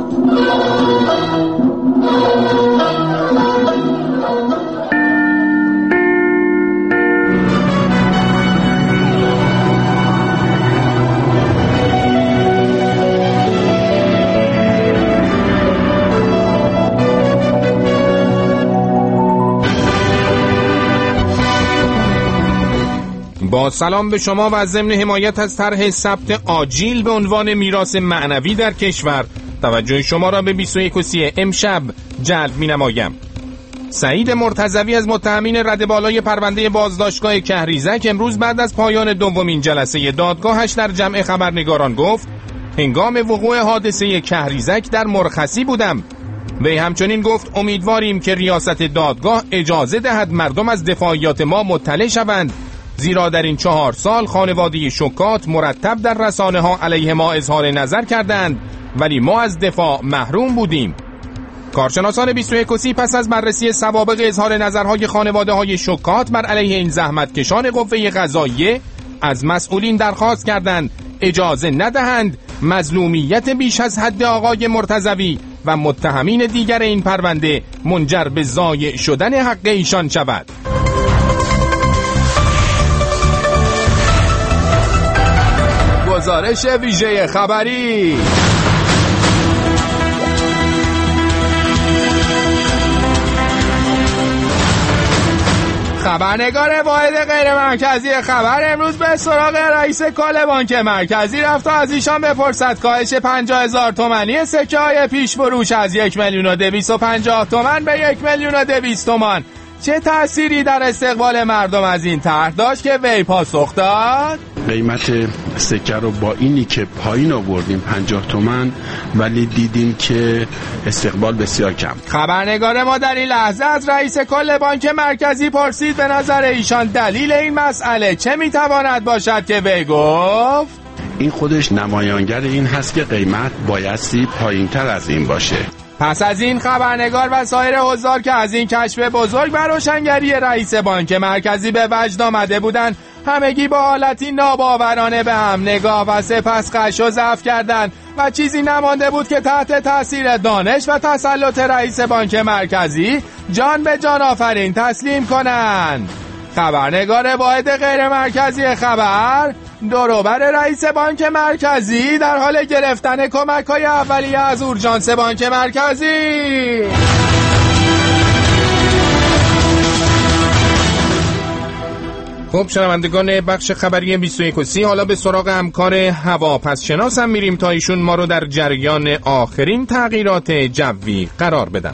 با سلام به شما و ضمن حمایت از طرح ثبت آجیل به عنوان میراث معنوی در کشور توجه شما را به 21 امشب جلب می‌نمایم. سعید مرتضوی از متهمین رد بالای پرونده بازداشتگاه کهریزک امروز بعد از پایان دومین جلسه دادگاهش در جمع خبرنگاران گفت هنگام وقوع حادثه کهریزک در مرخصی بودم. وی همچنین گفت امیدواریم که ریاست دادگاه اجازه دهد مردم از دفاعیات ما مطلع شوند، زیرا در این 4 سال خانواده شکات مرتب در رسانه ها علیه ما اظهار نظر کردند ولی ما از دفاع محروم بودیم. کارشناسان 21 پس از بررسی سوابق اظهار نظرهای خانواده های شکات بر علیه این زحمتکشان قوه قضاییه از مسئولین درخواست کردند اجازه ندهند مظلومیت بیش از حد آقای مرتضوی و متهمین دیگر این پرونده منجر به ضایع شدن حق ایشان شود. گزارش ویژه خبری. خبرنگار واحد غیر مرکزی خبر امروز به سراغ رئیس کل بانک مرکزی رفت تا از ایشان بپرسد کاهش 50,000 تومانی سکه های پیش فروش از 1,250,000 تومان به 1,200,000 تومان چه تأثیری در استقبال مردم از این طرح داشت که وی پاسخ داد؟ قیمت سکه رو با اینی که پایین آوردیم 50 تومن ولی دیدیم که استقبال بسیار کم. خبرنگار ما در این لحظه از رئیس کل بانک مرکزی پرسید به نظر ایشان دلیل این مسئله چه میتواند باشد که وی گفت این خودش نمایانگر این هست که قیمت بایستی پایین تر از این باشه. پس از این خبرنگار و سایر حضار که از این کشف بزرگ و روشنگری رئیس بانک مرکزی به وجد آمده بودند همگی با حالتی ناباورانه به هم نگاه و سپس غش و ضعف کردند و چیزی نمانده بود که تحت تاثیر دانش و تسلط رئیس بانک مرکزی جان به جان آفرین تسلیم کنند. خبرنگار واحد غیر مرکزی خبر دوروبر رئیس بانک مرکزی در حال گرفتن کمک‌های اولیه از اورژانس بانک مرکزی. خب شنوندگان بخش خبری 21 حالا به سراغ امکان هواپس شناس هم میریم تا ایشون ما رو در جریان آخرین تغییرات جوی قرار بدن.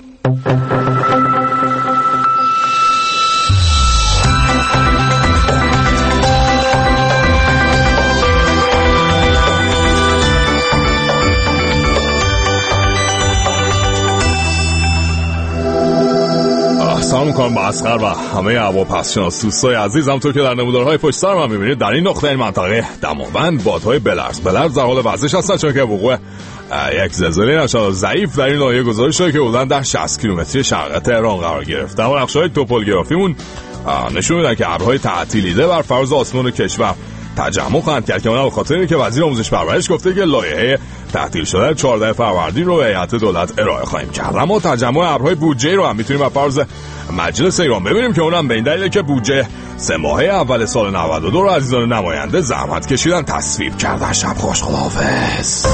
سلام میکنم با اصغر و همه هواپسشناس دوستای عزیز. همونطور که در نمودارهای پشت سر من میبینید در این نقطه این منطقه دماوند بادهای بلرز در حال وزش هستن، چون که وقوع یک زلزله نشان ضعیف در این ناحیه گزارش شده که بودن در 60 کیلومتری شرق تهران قرار گرفته. اما نقشه‌های توپوگرافیمون نشون میدن که ابرهای تعطیلیده بر فراز آسمان کشور تجمع خواهند کرد که اونم به خاطر اینکه وزیر آموزش پرورش گفته که لایحه تعطیل شده 14 فروردین رو به هیئت دولت ارائه خواهیم کرد. اما تجمع ابرهای بودجه رو هم میتونیم بر فرض مجلس ایران ببینیم که اونم به این دلیله که بودجه 3 ماهه اول سال 92 رو عزیزان نماینده زحمت کشیدن تصویب کردن. شب خوش، خداحافظ.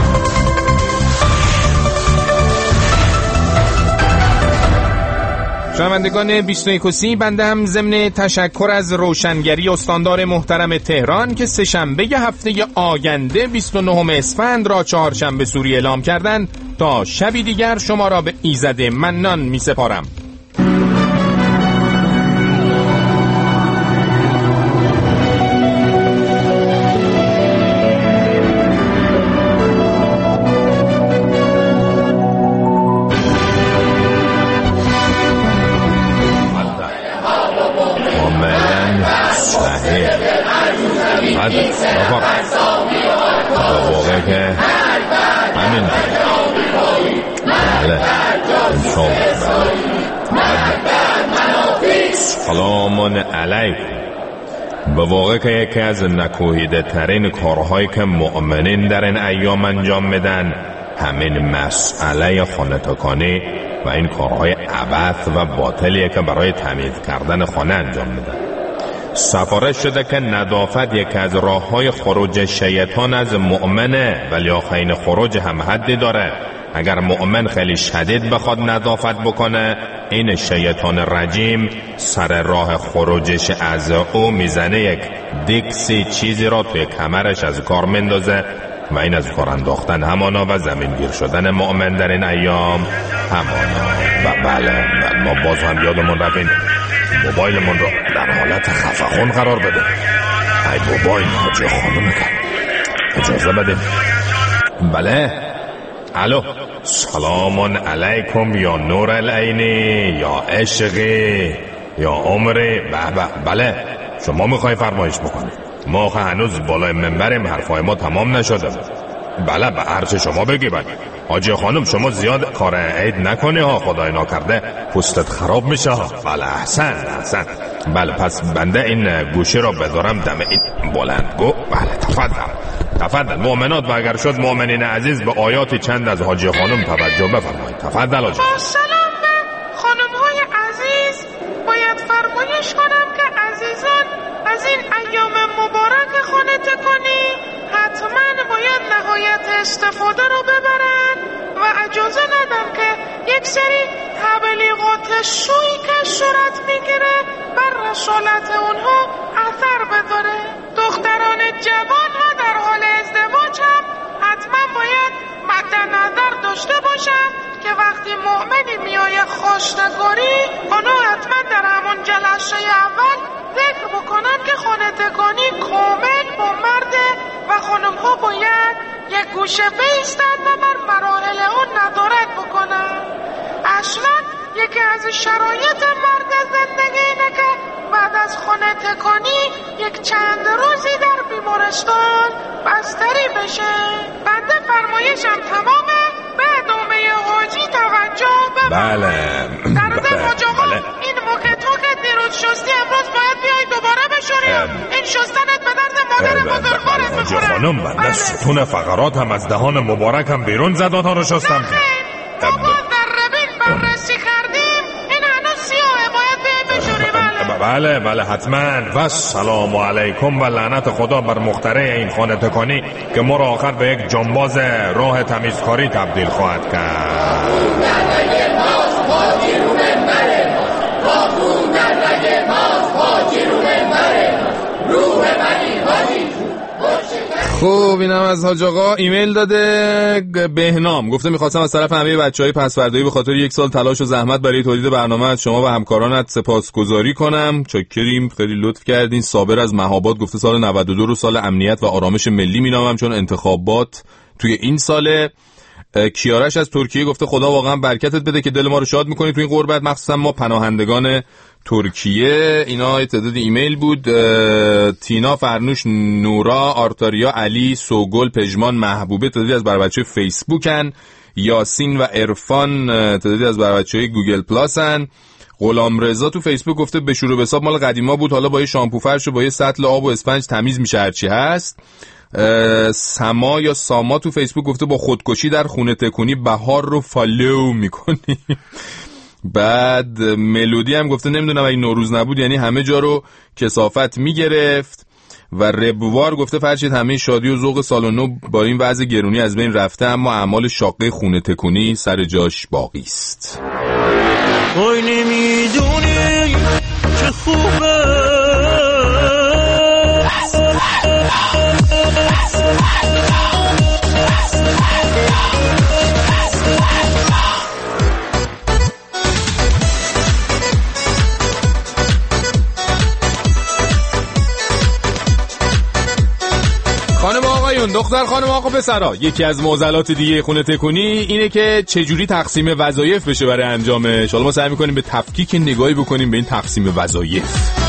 شنوندگان 21 بنده هم ضمن تشکر از روشنگری استاندار محترم تهران که سه‌شنبه هفته آینده 29 اسفند را چهارشنبه سوری اعلام کردند تا شبی دیگر شما را به ایزد منان می سپارم. سلام علیکم. به واقع که یکی از نکوهیده ترین کارهایی که مؤمنین در این ایام انجام میدن همین مسئله خانه تکانی و این کارهای عبث و باطلیه که برای تمیز کردن خانه انجام میدن. سفارش شده که نظافت یکی از راههای خروج شیطان از مؤمنه، ولی آخرین خروج هم حدی داره. اگر مؤمن خیلی شدید بخواد نظافت بکنه، این شیطان رجیم سر راه خروجش از او میزنه، یک دیکسی چیزی را توی کمرش از کار مندازه و این از کار انداختن همانا و زمین گیر شدن مؤمن در این ایام همانا. و بله ما باز هم یادمون رفت موبایلمون رو در حالت خفخون قرار بده. ای بابا این حاجی خانم که اجازه بده. بله الو، سلام علیکم یا نور العینی یا عشقی یا عمری. بله شما میخوای فرمایش بکنید؟ ما هنوز بالای منبریم، حرفای ما تمام نشده. بله به هرچه شما بگی. حاجی خانم شما زیاد کار عید نکنی ها، خدای ناکرده پوستت خراب میشه ها. بله احسن. بله پس بنده این گوشی را بذارم دم این بلندگو. بله تفضل مؤمنات و اگر شد مؤمنین عزیز به آیاتی چند از حاجی خانم توجه بفرمایید. تفضل حاجی. سلام به خانم های عزیز. باید فرمایش کنم که عزیزان از این ایام مبارک خانه تکانی حتما باید نهایت استفاده رو ببرن و اجازه ندن که یک سری تبلیغات شویی که صورت میگیره بر رسالت اونها اثر بذاره. دختران جوان و در حال ازدواج هم حتما باید مد نظر داشته باشن که وقتی وقتی مؤمنی میایه خوشنگاری اونا حتما در همون جلسه اول ذکر بکنن که خانه تکانی کامل با مرده و خانم ها باید یک گوشه بیستن و بر مراحل اون ندارد بکنن. اصلا یکی از شرایط مرد زندگی اینه که بعد از خانه تکانی یک چند روزی در بیمارستان بستری بشه. بنده فرمایشم تمامه، به ادامه حاجی توجه ببرید. بله در ضمن حاج آقا این موکتو که دیروز شستی امروز باید بیای دوباره بشوریم. این شستنت به درد مادر بزرگوارت میخوره. حاج خانم بنده ستون فقرات هم از دهان مبارکم بیرون زد تا رو شستم. ما در ربین بررسی کردیم این هنوز سیاهه، باید بیای بشوری. بله حتما. و السلام علیکم و لعنت خدا بر مخترع این خانه تکانی که ما را آخر به یک جنباز راه تمیزکاری تبدیل خواهد کرد. خب اینم از حاج آقا. ایمیل داده بهنام، گفته میخواستم از طرف همه بچهای پسوردایی به خاطر یک سال تلاش و زحمت برای تولید برنامه از شما و همکارانت سپاسگزاری کنم. چاکریم، خیلی لطف کردین. صابر از مهاباد گفته سال 92 رو سال امنیت و آرامش ملی مینامم چون انتخابات توی این ساله. کیارش از ترکیه گفته خدا واقعا برکتت بده که دل ما رو شاد میکنی تو این غربت، مخصوصا ما پناهندگان ترکیه. اینا تعداد ایمیل بود. تینا، فرنوش، نورا، آرتاریا، علی، سوگل، پژمان، محبوبه تعدادی از بچه‌های فیسبوکن. یاسین و عرفان تعدادی از بچه‌های گوگل پلاسن. غلام رضا تو فیسبوک گفته به شروع به حساب مال قدیما بود، حالا با یه شامپو فرش و با یه سطل آب و اسفنج تمیز میشه هرچی هست. سما یا ساما تو فیسبوک گفته با خودکشی در خونه تکونی بهار رو فالو میکنی. بعد ملودی هم گفته نمیدونم اگه نوروز نبود یعنی همه جا رو کثافت میگرفت. و ربوار گفته فرشید همه شادی و ذوق سال نو با این وضع گرونی از بین رفته اما اعمال شاقه خونه تکونی سر جاش باقی است. وای نمیدونی چه خوبه خانم آقایون، دختر خانم آقا پسرا، یکی از معضلات دیگه خونه تکونی اینه که چجوری تقسیم وظایف بشه برای انجامش. حالا ما سعی می‌کنیم به تفکیک نگاهی بکنیم به این تقسیم وظایف.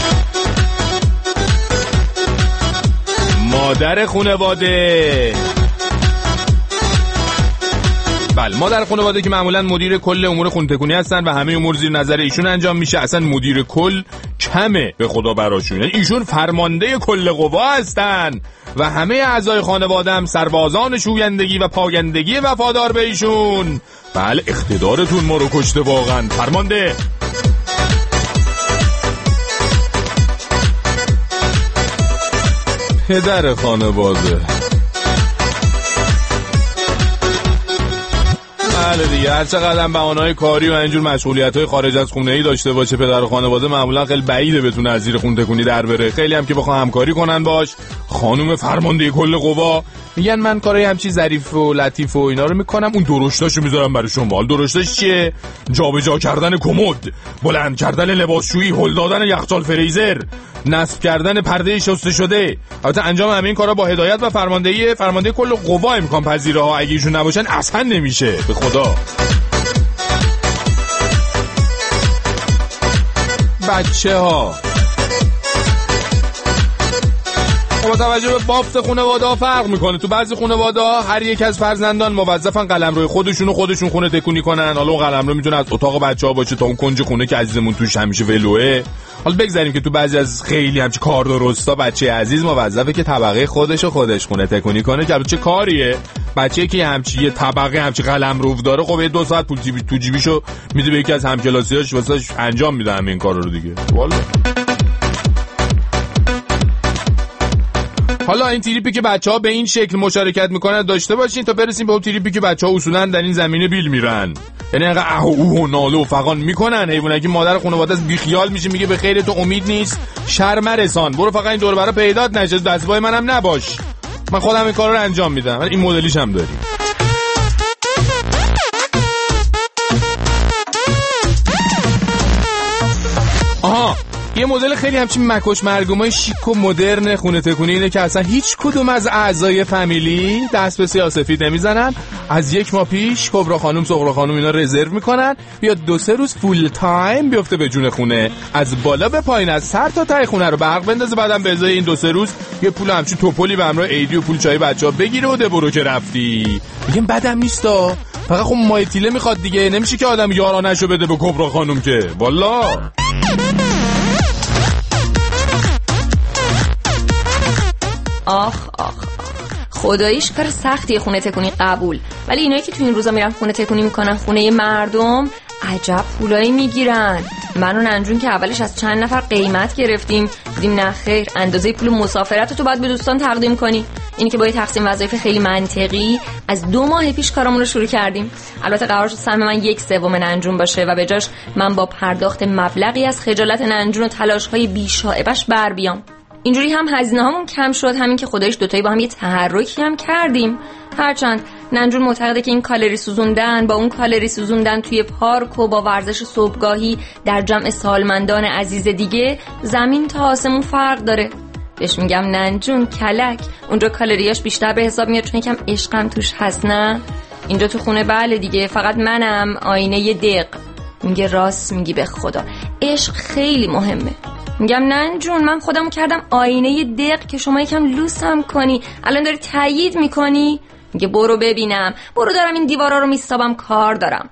مادر خانواده، بله مادر خانواده که معمولا مدیر کل امور خونه تکونی هستن و همه امور زیر نظر ایشون انجام میشه. اصلا مدیر کل کمه به خدا براشون، یعنی ایشون فرمانده کل قوا هستن و همه اعضای خانواده هم سربازان شویندگی و پاگندگی وفادار به ایشون. بله اقتدارتون ما رو کشته واقعا. فرمانده پدر خانواده. بله دیگه، هر چقدر بهانه‌های کاری و اینجور مشغولیت‌های خارج از خونه‌ای داشته باشه پدر خانواده معمولا خیلی بعیده بتونه از زیر خونه تکونی در بره. خیلی هم که بخوام همکاری کنن باش، خانم فرمانده کل قوا میگن من کارای همچی ظریف و لطیف و اینا رو میکنم، اون درشتاشو میذارم برای شما. حال درشتاش چیه؟ جابجا کردن کمد، بلند کردن لباسشویی، هل دادن یخچال فریزر، نصب کردن پرده شسته شده. البته انجام همه این کارا با هدایت و فرمانده کل قوا امکان پذیره ها. اگه ایشون نباشن اصلا نمیشه به خدا. بچه ها با توجه به بافت خانواده فرق میکنه. تو بعضی خانواده هر یک از فرزندان موظفن قلمرو خودشون خونه تکونی کنن. حالا اون قلمرو میتونه از اتاق بچه‌ها باشه تا اون کنج خونه که عزیزمون توش همیشه ولوه. حالا بگذاریم که تو بعضی از خیلی همچی کار درستا بچه عزیز موظفه که طبقه خودش خونه تکونی کنه. که چه کاریه؟ بچه‌ای که همچی طبقه همچی قلمرو داره خب 2 ساعت پول تو جیبیشو میده به یکی از همکلاسیاش واسش انجام میده همین کارا رو دیگه. والا حالا این تریپی که بچه‌ها به این شکل مشارکت میکنن داشته باشین تا برسیم به اون تریپی که بچه‌ها اصولا در این زمینه بیل میرن. یعنی انقدر اوه و ناله و فغان میکنن حیوانکی مادر خانواده از بیخیال میشه میگه به خیر تو امید نیست، شرم رسان، برو فقط این دور برا پیدات نشه، دستبای منم نباش، من خودم این کارا رو انجام میدم. این مدلیش هم داریم. یه مدل خیلی همچین مکش مرگومای شیک و مدرن خونه تکونی اینه که اصلا هیچ کدوم از اعضای فامیلی دست به سیاه‌سفید نمیزنن. از 1 ماه پیش کبرا خانم، صغرا خانم اینا رزرو میکنن بیاد 2-3 روز فول تایم بیفته به جون خونه، از بالا به پایین از سر تا ته خونه رو برق بندازه، بعدم به ازای این 2-3 روز یه پول همچین توپلی به همراه عیدی و پول چای بچه‌ها بگیره و برو که رفتی. میگم بدم نیستا، فقط خب مایتیله میخواد دیگه، نمیشه که آدم یارانه‌شو بده به کبرا خانم که والا. آخ خداییش کار سختی خونه تکونی قبول، ولی اینایی که تو این روزا میرن خونه تکونی میکنن خونه مردم عجب پولایی میگیرن. من و ننجون که اولش از چند نفر قیمت گرفتیم، دیدیم نه خیر، اندازه پول مسافرت تو باید به دوستان تقدیم کنی. اینی که با یه تقسیم وظایف خیلی منطقی از 2 ماه پیش کارمون رو شروع کردیم. البته قرار شد سهم من 1/3 ننجون باشه و به جاش من با پرداخت مبلغی از خجالت ننجون و تلاش‌های بی‌شائبش بر بیام. اینجوری هم هزینه هامون کم شد، همین که خودش دوتایی با هم یه تحرکی هم کردیم. هرچند ننجون معتقده که این کالری سوزوندن با اون کالری سوزوندن توی پارک و با ورزش صبحگاهی در جمع سالمندان عزیز دیگه زمین تا آسمون فرق داره. بهش میگم ننجون کلک، اونجا کالریاش بیشتر به حساب میاد چون یکم عشقم توش هست. نه اینجا تو خونه بله دیگه، فقط منم آینه دق. میگه راست میگی به خدا، عشق خیلی مهمه. میگم ننجون من خودمو کردم آینه دق که شما یکم لوسم کنی، الان داری تایید میکنی؟ میگه برو ببینم، برو دارم این دیوارا رو میستابم، کار دارم.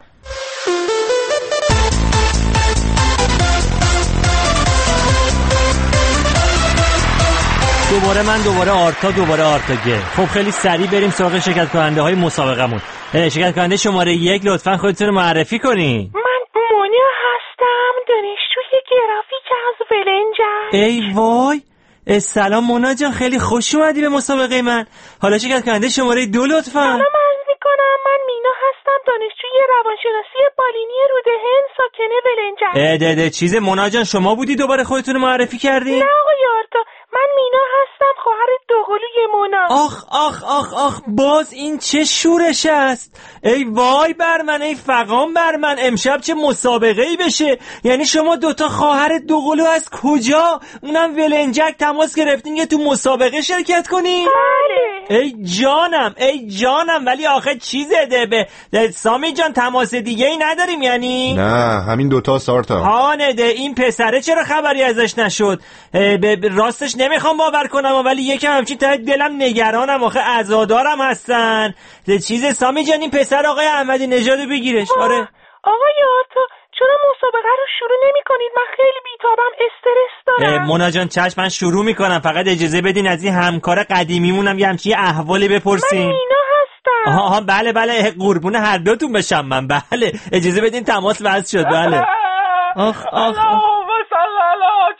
دوباره آرتا گه. خب خیلی سریع بریم سراغ شرکت کننده های مسابقمون. شرکت کننده شماره 1 لطفاً خودتون رو معرفی کنین. من مونیا هستم، دانشجوی گرافیک از ولنجک. ای وای، سلام مونا جان، خیلی خوش اومدی به مسابقه من. حالا شرکت کننده شماره 2 لطفاً. سلام عرض میکنم، من مینا هستم، دانشجوی روانشناسی بالینی رودهن، ساکنه ولنجک. ده چیز مونا جان، شما بودی دوباره خودتون رو معرفی کردی؟ نه آقای آرتا، من مینا هستم، خواهر دوقلوی مونا. آخ باز این چه شورش است. ای وای بر من، ای فقام بر من، امشب چه مسابقه‌ای بشه. یعنی شما دوتا خواهر دوقلو از کجا، اونم ولنجک، تماس گرفتین که تو مسابقه شرکت کنین؟ بله. ای جانم ولی آخه چیزه ده سامی جان، تماس دیگه ای نداریم یعنی؟ نه همین دوتا سارتا. هانه ده این پسره چرا خبری ازش نشد؟ راستش نمیخوام باور کنم ولی یکم همچین ته دلم نگرانم، آخه عزادارم هستن. چیز سامی جان این پسر آقای احمدی نژاد بگیرش. آره آقای آرتا چرا مسابقه رو شروع نمی کنید؟ من خیلی بیتابم، استرس دارم. مونا جان چشم، من شروع میکنم، فقط اجازه بدین از این همکار قدیمیمونم یه همچین احوالی بپرسیم. من مینا هستم. آها بله قربون هر دوتون بشم من. بله اجازه بدین، تماس وصل شد. بله. آخ اللهم صل علی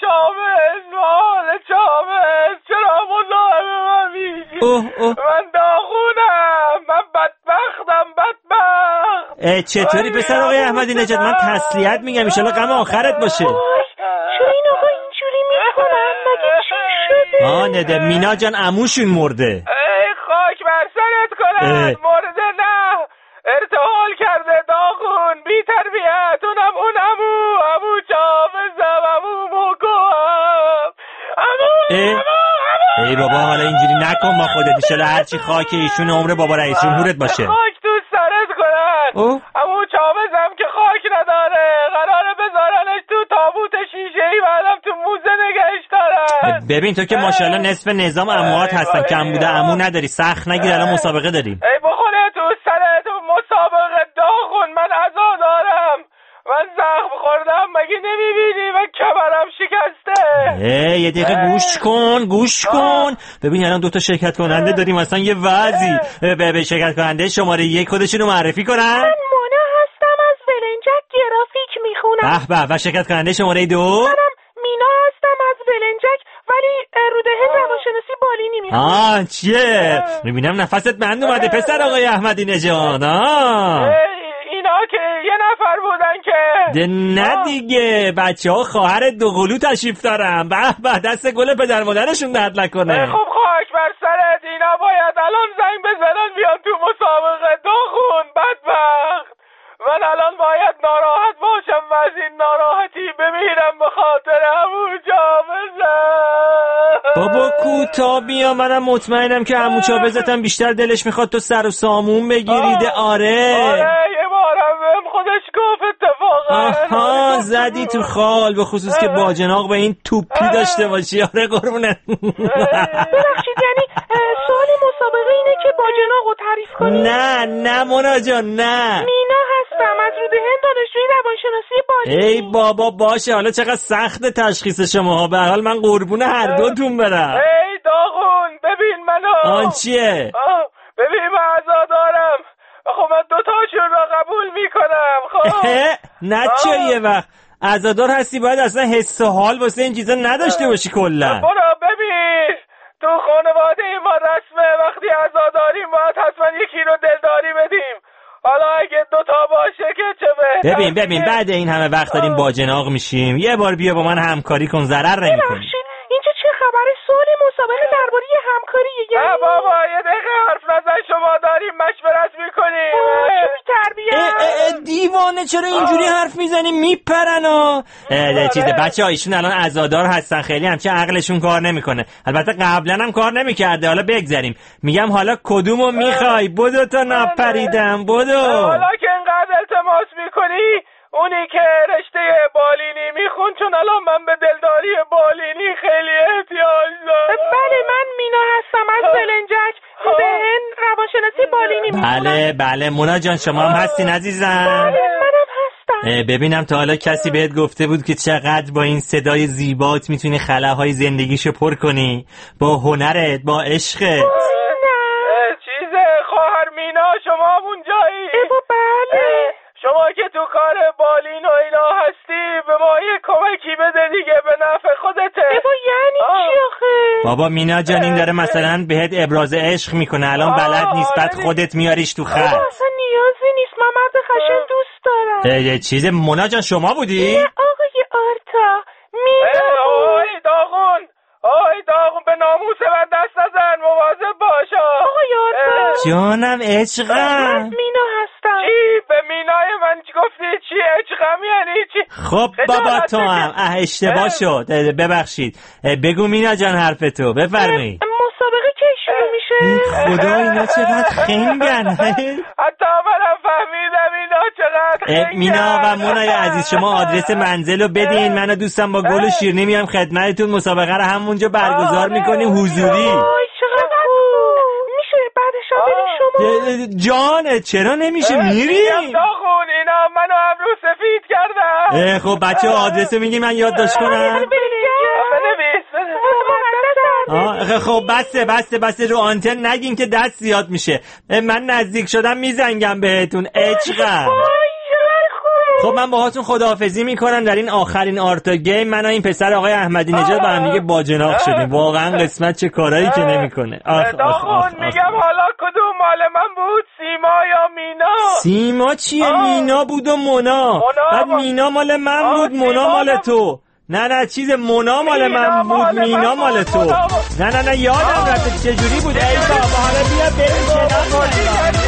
چاوز، چرا مزاحم من میشی؟ من داغونم، من بدبختم. چطوری پسر آقای احمدی نژاد؟ من تسلیت میگم، ان شاءالله غم آخرت باشه. چرا این آقا اینجوری میکنن؟ مگه چی شده؟ نده مینا جان عموشون مرده. ای خاک بر سرت کنن. مرده نه، ارتحال کرده، داغون، بی تربیت. اون عمو چاوزم، عمو موکوام، عمو. ای بابا حالا اینجوری نکن با خودت، انشالله هرچی خاک ایشون عمر بابا رئیس جمهورت باشه. خاک تو سرت کنن. عمو چاوزم که خاک نداره، قراره بذارنش تو تابوت شیشه‌ای، بعدم تو موزه نگهش دارن. ببین تو که ماشاءالله نصف نظام عموات هستن، کم بوده عمو نداری، سخت نگیر، الان مسابقه داریم. ای بخونه تو سرت، مسابقه داغون، من عزا دارم، من زخم خوردم، مگه نمیبینی من کمرم شکسته. یه دقیقه گوش کن. ببین الان دوتا شرکت کننده داریم، اصلا یه وضعی. به شرکت کننده شماره 1 خودشونو معرفی کنن. من مونا هستم، از ولنجک گرافیک میخونم. به شرکت کننده شماره 2. منم مینا هستم، از ولنجک، ولی رودهن روانشناسی بالینی میخونم. چیه؟ میبینم نفست بند اومده پسر آقای احمدی نژاد. اینا که یه نفر بودن که نه دیگه، بچه‌ها خواهر دوقلو تشریف دارن. به دست گل پدر مادرشون درد نکنه. خب خاک بر سرت، اینا باید الان زنگ بزنن بیان تو مسابقه. داغون بدبخت، من الان باید ناراحت باشم و از این ناراحتی بمیرم به خاطر عمو چاوزم. بابا کوتا بیا، منم مطمئنم که عمو چاوزتم بیشتر دلش میخواد تو سر و سامون بگیریده. آره یه بارم بهم خودش گفت اتفاقا. آها زدی تو خال، به خصوص که باجناق به این توپی داشته باشی. آره قربونه. ببخشید یعنی سوال مسابقه اینه که باجناقو تعریف کنی؟ نه مونا جان نه. مینا هستم از رودهن، دانشجوی روانشناسی بالینی. ای بابا باشه، حالا چقدر سخت تشخیص شما. به هر حال من قربونه هر دوتون برم. ای داغون ببین منو. آن چیه؟ ببین من عزادارم. خب من دوتاشون را قبول میکنم. خب نه چرا یه وقت عزادار هستی باید اصلا حس و حال واسه این چیزا نداشته باشی کلا. برو ببین تو خانواده ما رسمه وقتی عزاداریم باید حتما یکی رو دلداری بدیم. حالا اگه دوتا باشه که چه بهتر. ببین بعد این همه وقت داریم باجناق میشیم، یه بار بیا با من همکاری کن، ضرر نمی‌کنی. اینجا چه خبره؟ سوال مسابقه درباره همکاریه. نه بابا یه دقیقه حرف نزن، شما داریم مشورت میکنیم. چه بی‌تربیت. دیوانه چرا اینجوری حرف میزنی؟ میپرن چیزه. بچه‌ها ایشون الان عزادار هستن، خیلی همچه عقلشون کار نمیکنه. البته قبلا هم کار نمیکرده، حالا بگذریم. میگم حالا کدومو میخوای؟ بدو تا نپریدم بدو. حالا که اینقدر التماس میکنی اونی که رشته بالینی میخون، چون الان من به دلداری بالینی خیلی احتیاج دارم. بله من مینا هستم از بلنجک، رودهن روانشناسی بالینی میخونم. بله مونا جان شما هم هستین عزیزم؟ بله منم هستم. ببینم تا حالا کسی بهت گفته بود که چقدر با این صدای زیبات میتونی خلاهای زندگیشو پر کنی؟ با هنرت، با عشقت. چیزه خواهر مینا شما اونجایی؟ بله شما که تو کار بالین و اینا هستی به ما یه کمکی بده دیگه، به نفع خودته. یعنی چی آخه؟ بابا مینا جان این داره مثلا بهت ابراز عشق میکنه، الان بلد نیست، بعد خودت میاریش تو خط. اصلا نیازی نیست، من مرد خشن دوست دارم. یه چیز. مونا جان شما بودی؟ نه آقای آرتا، مینا. آی داغون به ناموس من دست نزن، مواظب باش. آقای آرتا جانم عشقم. مینا هستم. چی؟ به مینای من چی گفتی؟ چی عشقم یعنی چی؟ خب بابا تو هم اشتباه شد، ببخشید. بگو مینا جان حرفتو بفرمایید. مسابقه کی شروع میشه؟ خدا اینا چقدر خنگن. حتی منم فهمیدم اینا چقدر خنگن. مینا و مونای عزیز شما آدرس منزل رو بدین، من و دوستم با گل و شیرینی میام خدمتتون. مسابقه رو همونجا برگزار میکنیم حضوری. چقدر خوب. میشه بعدش بریم شما؟ جان چرا نمیشه؟ میریم. داغون اینا منو ابرو سفید کردن. خب بچه ها آدرس میگی من یادداشت کنم. خب بسته رو آنتن نگین که دست زیاد میشه. من نزدیک شدم میزنگم بهتون. عشقم. خب من باهاتون خداحافظی میکنم در این آخرین آرتا گیم. من و این پسر آقای احمدی نژاد با هم دیگه باجناق شدیم. واقعا قسمت چه کارایی که نمیکنه. میگم حالا کدوم مال من بود، سیما یا مینا؟ سیما چیه؟ مینا بود و مونا. بعد مینا مال من بود، مونا مال تو. نه چیز مونا مال من بود، مینا مال تو. نه یادم رفته چجوری بود. ای بابا حالا بیا بریم کنار.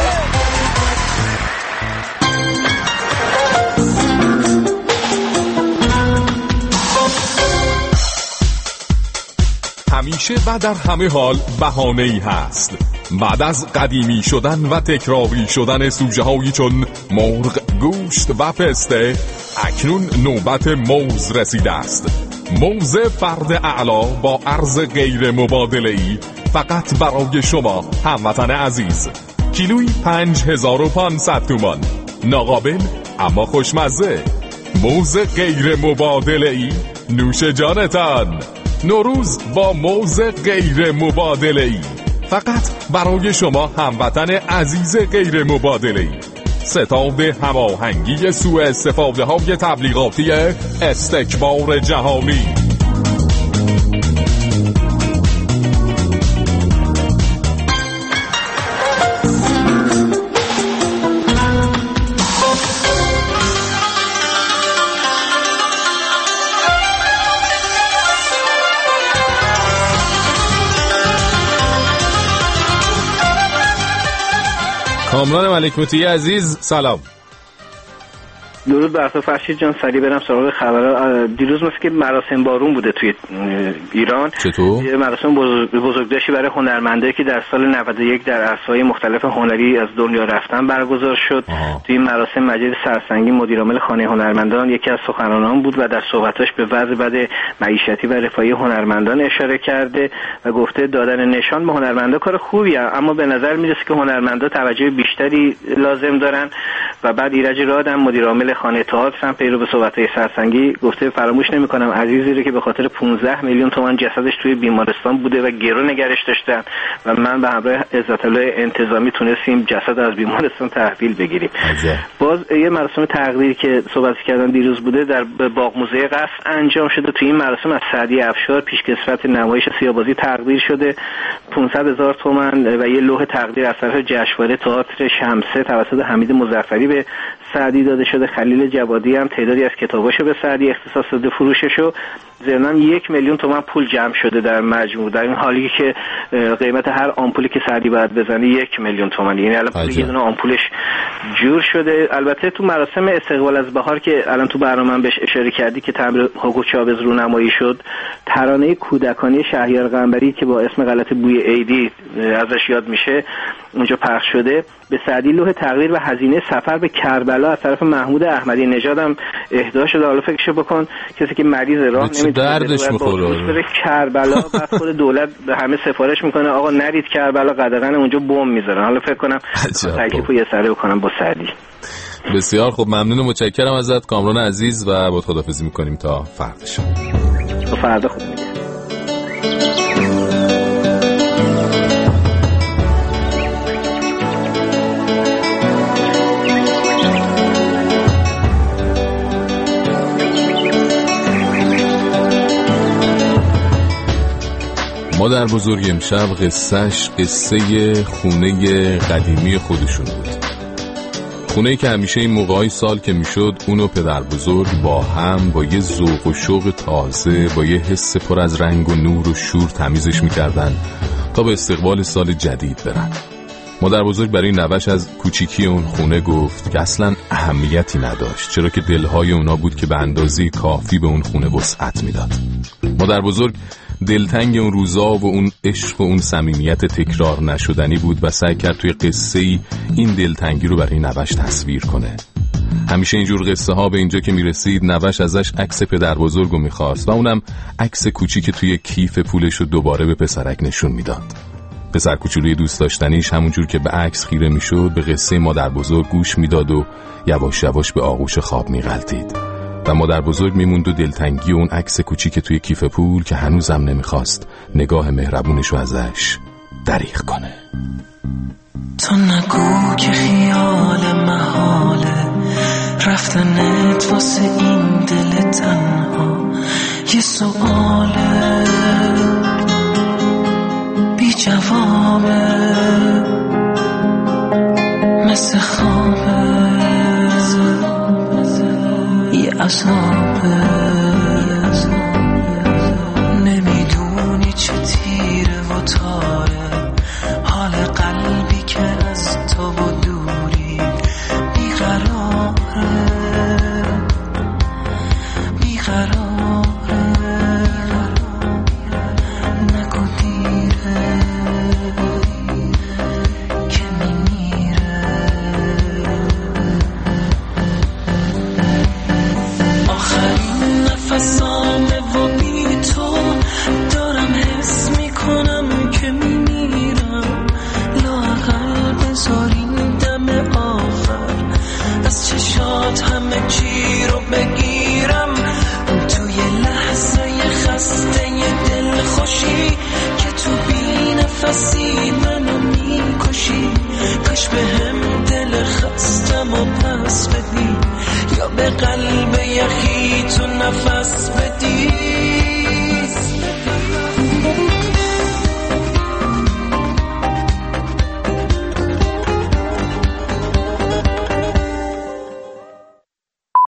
همیشه و در همه حال بهانه‌ای هست. بعد از قدیمی شدن و تکراری شدن سوژه‌هایی چون مرغ، گوشت و پسته، اکنون نوبت موز رسیده است. موز فرد اعلا با ارز غیر مبادله‌ای فقط برای شما هموطن عزیز. کیلویی 5500 تومان. ناقابل اما خوشمزه. موز غیر مبادله‌ای نوش جانتان. نوروز با موز غیر مبادله‌ای فقط برای شما هموطن عزیز غیر مبادله‌ای. ستاد هماهنگی سوء استفاده های تبلیغاتی استکبار جهانی. کامران ملک مطیعی عزیز سلام. درود بر تو فرشید جان. سریع برم سراغ خبرها. دیروز مثل که مراسم بارون بوده توی ایران. چطور؟ مراسم بزرگداشتی برای هنرمندایی که در سال 91 در عرصه‌های مختلف هنری از دنیا رفتن برگزار شد. توی این مراسم مجید سرسنگی مدیر عامل خانه هنرمندان یکی از سخنرانان بود و در صحبتاش به وضع بد معیشتی و رفاهی هنرمندان اشاره کرده و گفته دادن نشان به هنرمندا کار خوبیه، اما به نظر میرسه که هنرمندا توجه بیشتری لازم دارن. و بعد ایرج رادم مدیر عامل خانه تئاتر هم پیرو به صحبت‌های سرسنگی گفته فراموش نمی‌کنم عزیزی رو که به خاطر 15 میلیون تومان جسدش توی بیمارستان بوده و گرو نگرش داشتن و من به همراه عزت الله انتظامی تونستیم جسد از بیمارستان تحویل بگیریم. باز یه مراسم تقدیری که صحبت کردن دیروز بوده در باغ موزه قصر انجام شده. توی این مراسم از سعدی افشار پیشکسوت نمایش سیاه‌بازی تقدیر شده. 500,000 تومان و یه لوح تقدیر از طرف جشنواره تئاتر شمسه توسط حمید مظفری به سعدی داده شده. خلیل جوادی هم تعدادی از کتاباشو به سعدی اختصاص داده فروششو. ضمن 1 میلیون تومان پول جمع شده در مجموع، در این حالی که قیمت هر آمپولی که سعدی باید بزنه 1 میلیون تومان، یعنی الان پول یه دونه آمپولش جور شده. البته تو مراسم استقبال از بهار که الان تو برنامه بهش اشاره کردی که تمر هوگو چاوز رونمایی شد، ترانه کودکانی شهریار قنبری که با اسم غلط بوی عیدی ازش یاد میشه اونجا پخش شده. به سعدی لوح تقدیر و هزینه سفر به کربلا از طرف محمود احمدی نژاد هم اهدا شده. حالا فکرشو بکن کسی که مریض راه نمیتونه دردش میخوره بره کربلا، بعد خود دولت به همه سفارش میکنه آقا نرید کربلا، قدغن اونجا بمب میذارن. حالا فکر کنم تکلیفو یه سره بکنم با سعدی. بسیار خوب، ممنون و متشکرم ازت کامران عزیز و با خداحافظی میکنیم تا فردا شب. تا فردا خدا نگهدار. مادر بزرگ امشب قصه خونه قدیمی خودشون بود. خونه‌ای که همیشه این موقعای سال که میشد اون و پدر بزرگ با هم با یه ذوق و شوق تازه، با یه حس پر از رنگ و نور و شور تمیزش میکردن تا به استقبال سال جدید برن. مادر بزرگ برای نوش از کوچیکی اون خونه گفت که اصلا اهمیتی نداشت، چرا که دلهای اونا بود که به اندازه کافی به اون خونه وسعت میداد. مادر بزرگ دلتنگ اون روزا و اون عشق و اون صمیمیت تکرار نشدنی بود و سعی کرد توی قصه‌ای این دلتنگی رو برای نوش تصویر کنه. همیشه اینجور قصه ها به اینجا که میرسید نوش ازش عکس پدر بزرگو میخواست و اونم عکس کوچیک توی کیف پولش رو دوباره به پسرک نشون میداد. پسر کوچولوی دوست داشتنیش همونجور که به عکس خیره میشد به قصه مادر بزرگ گوش میداد و یواش یواش به آغوش خواب میغلطید و مادر بزرگ میموند و دلتنگی اون عکس کوچیک توی کیف پول که هنوزم نمیخواست نگاه مهربونشو ازش دریغ کنه. تو نگو که خیال محاله رفتنت واسه این دل تنها یه سؤاله بی جوابه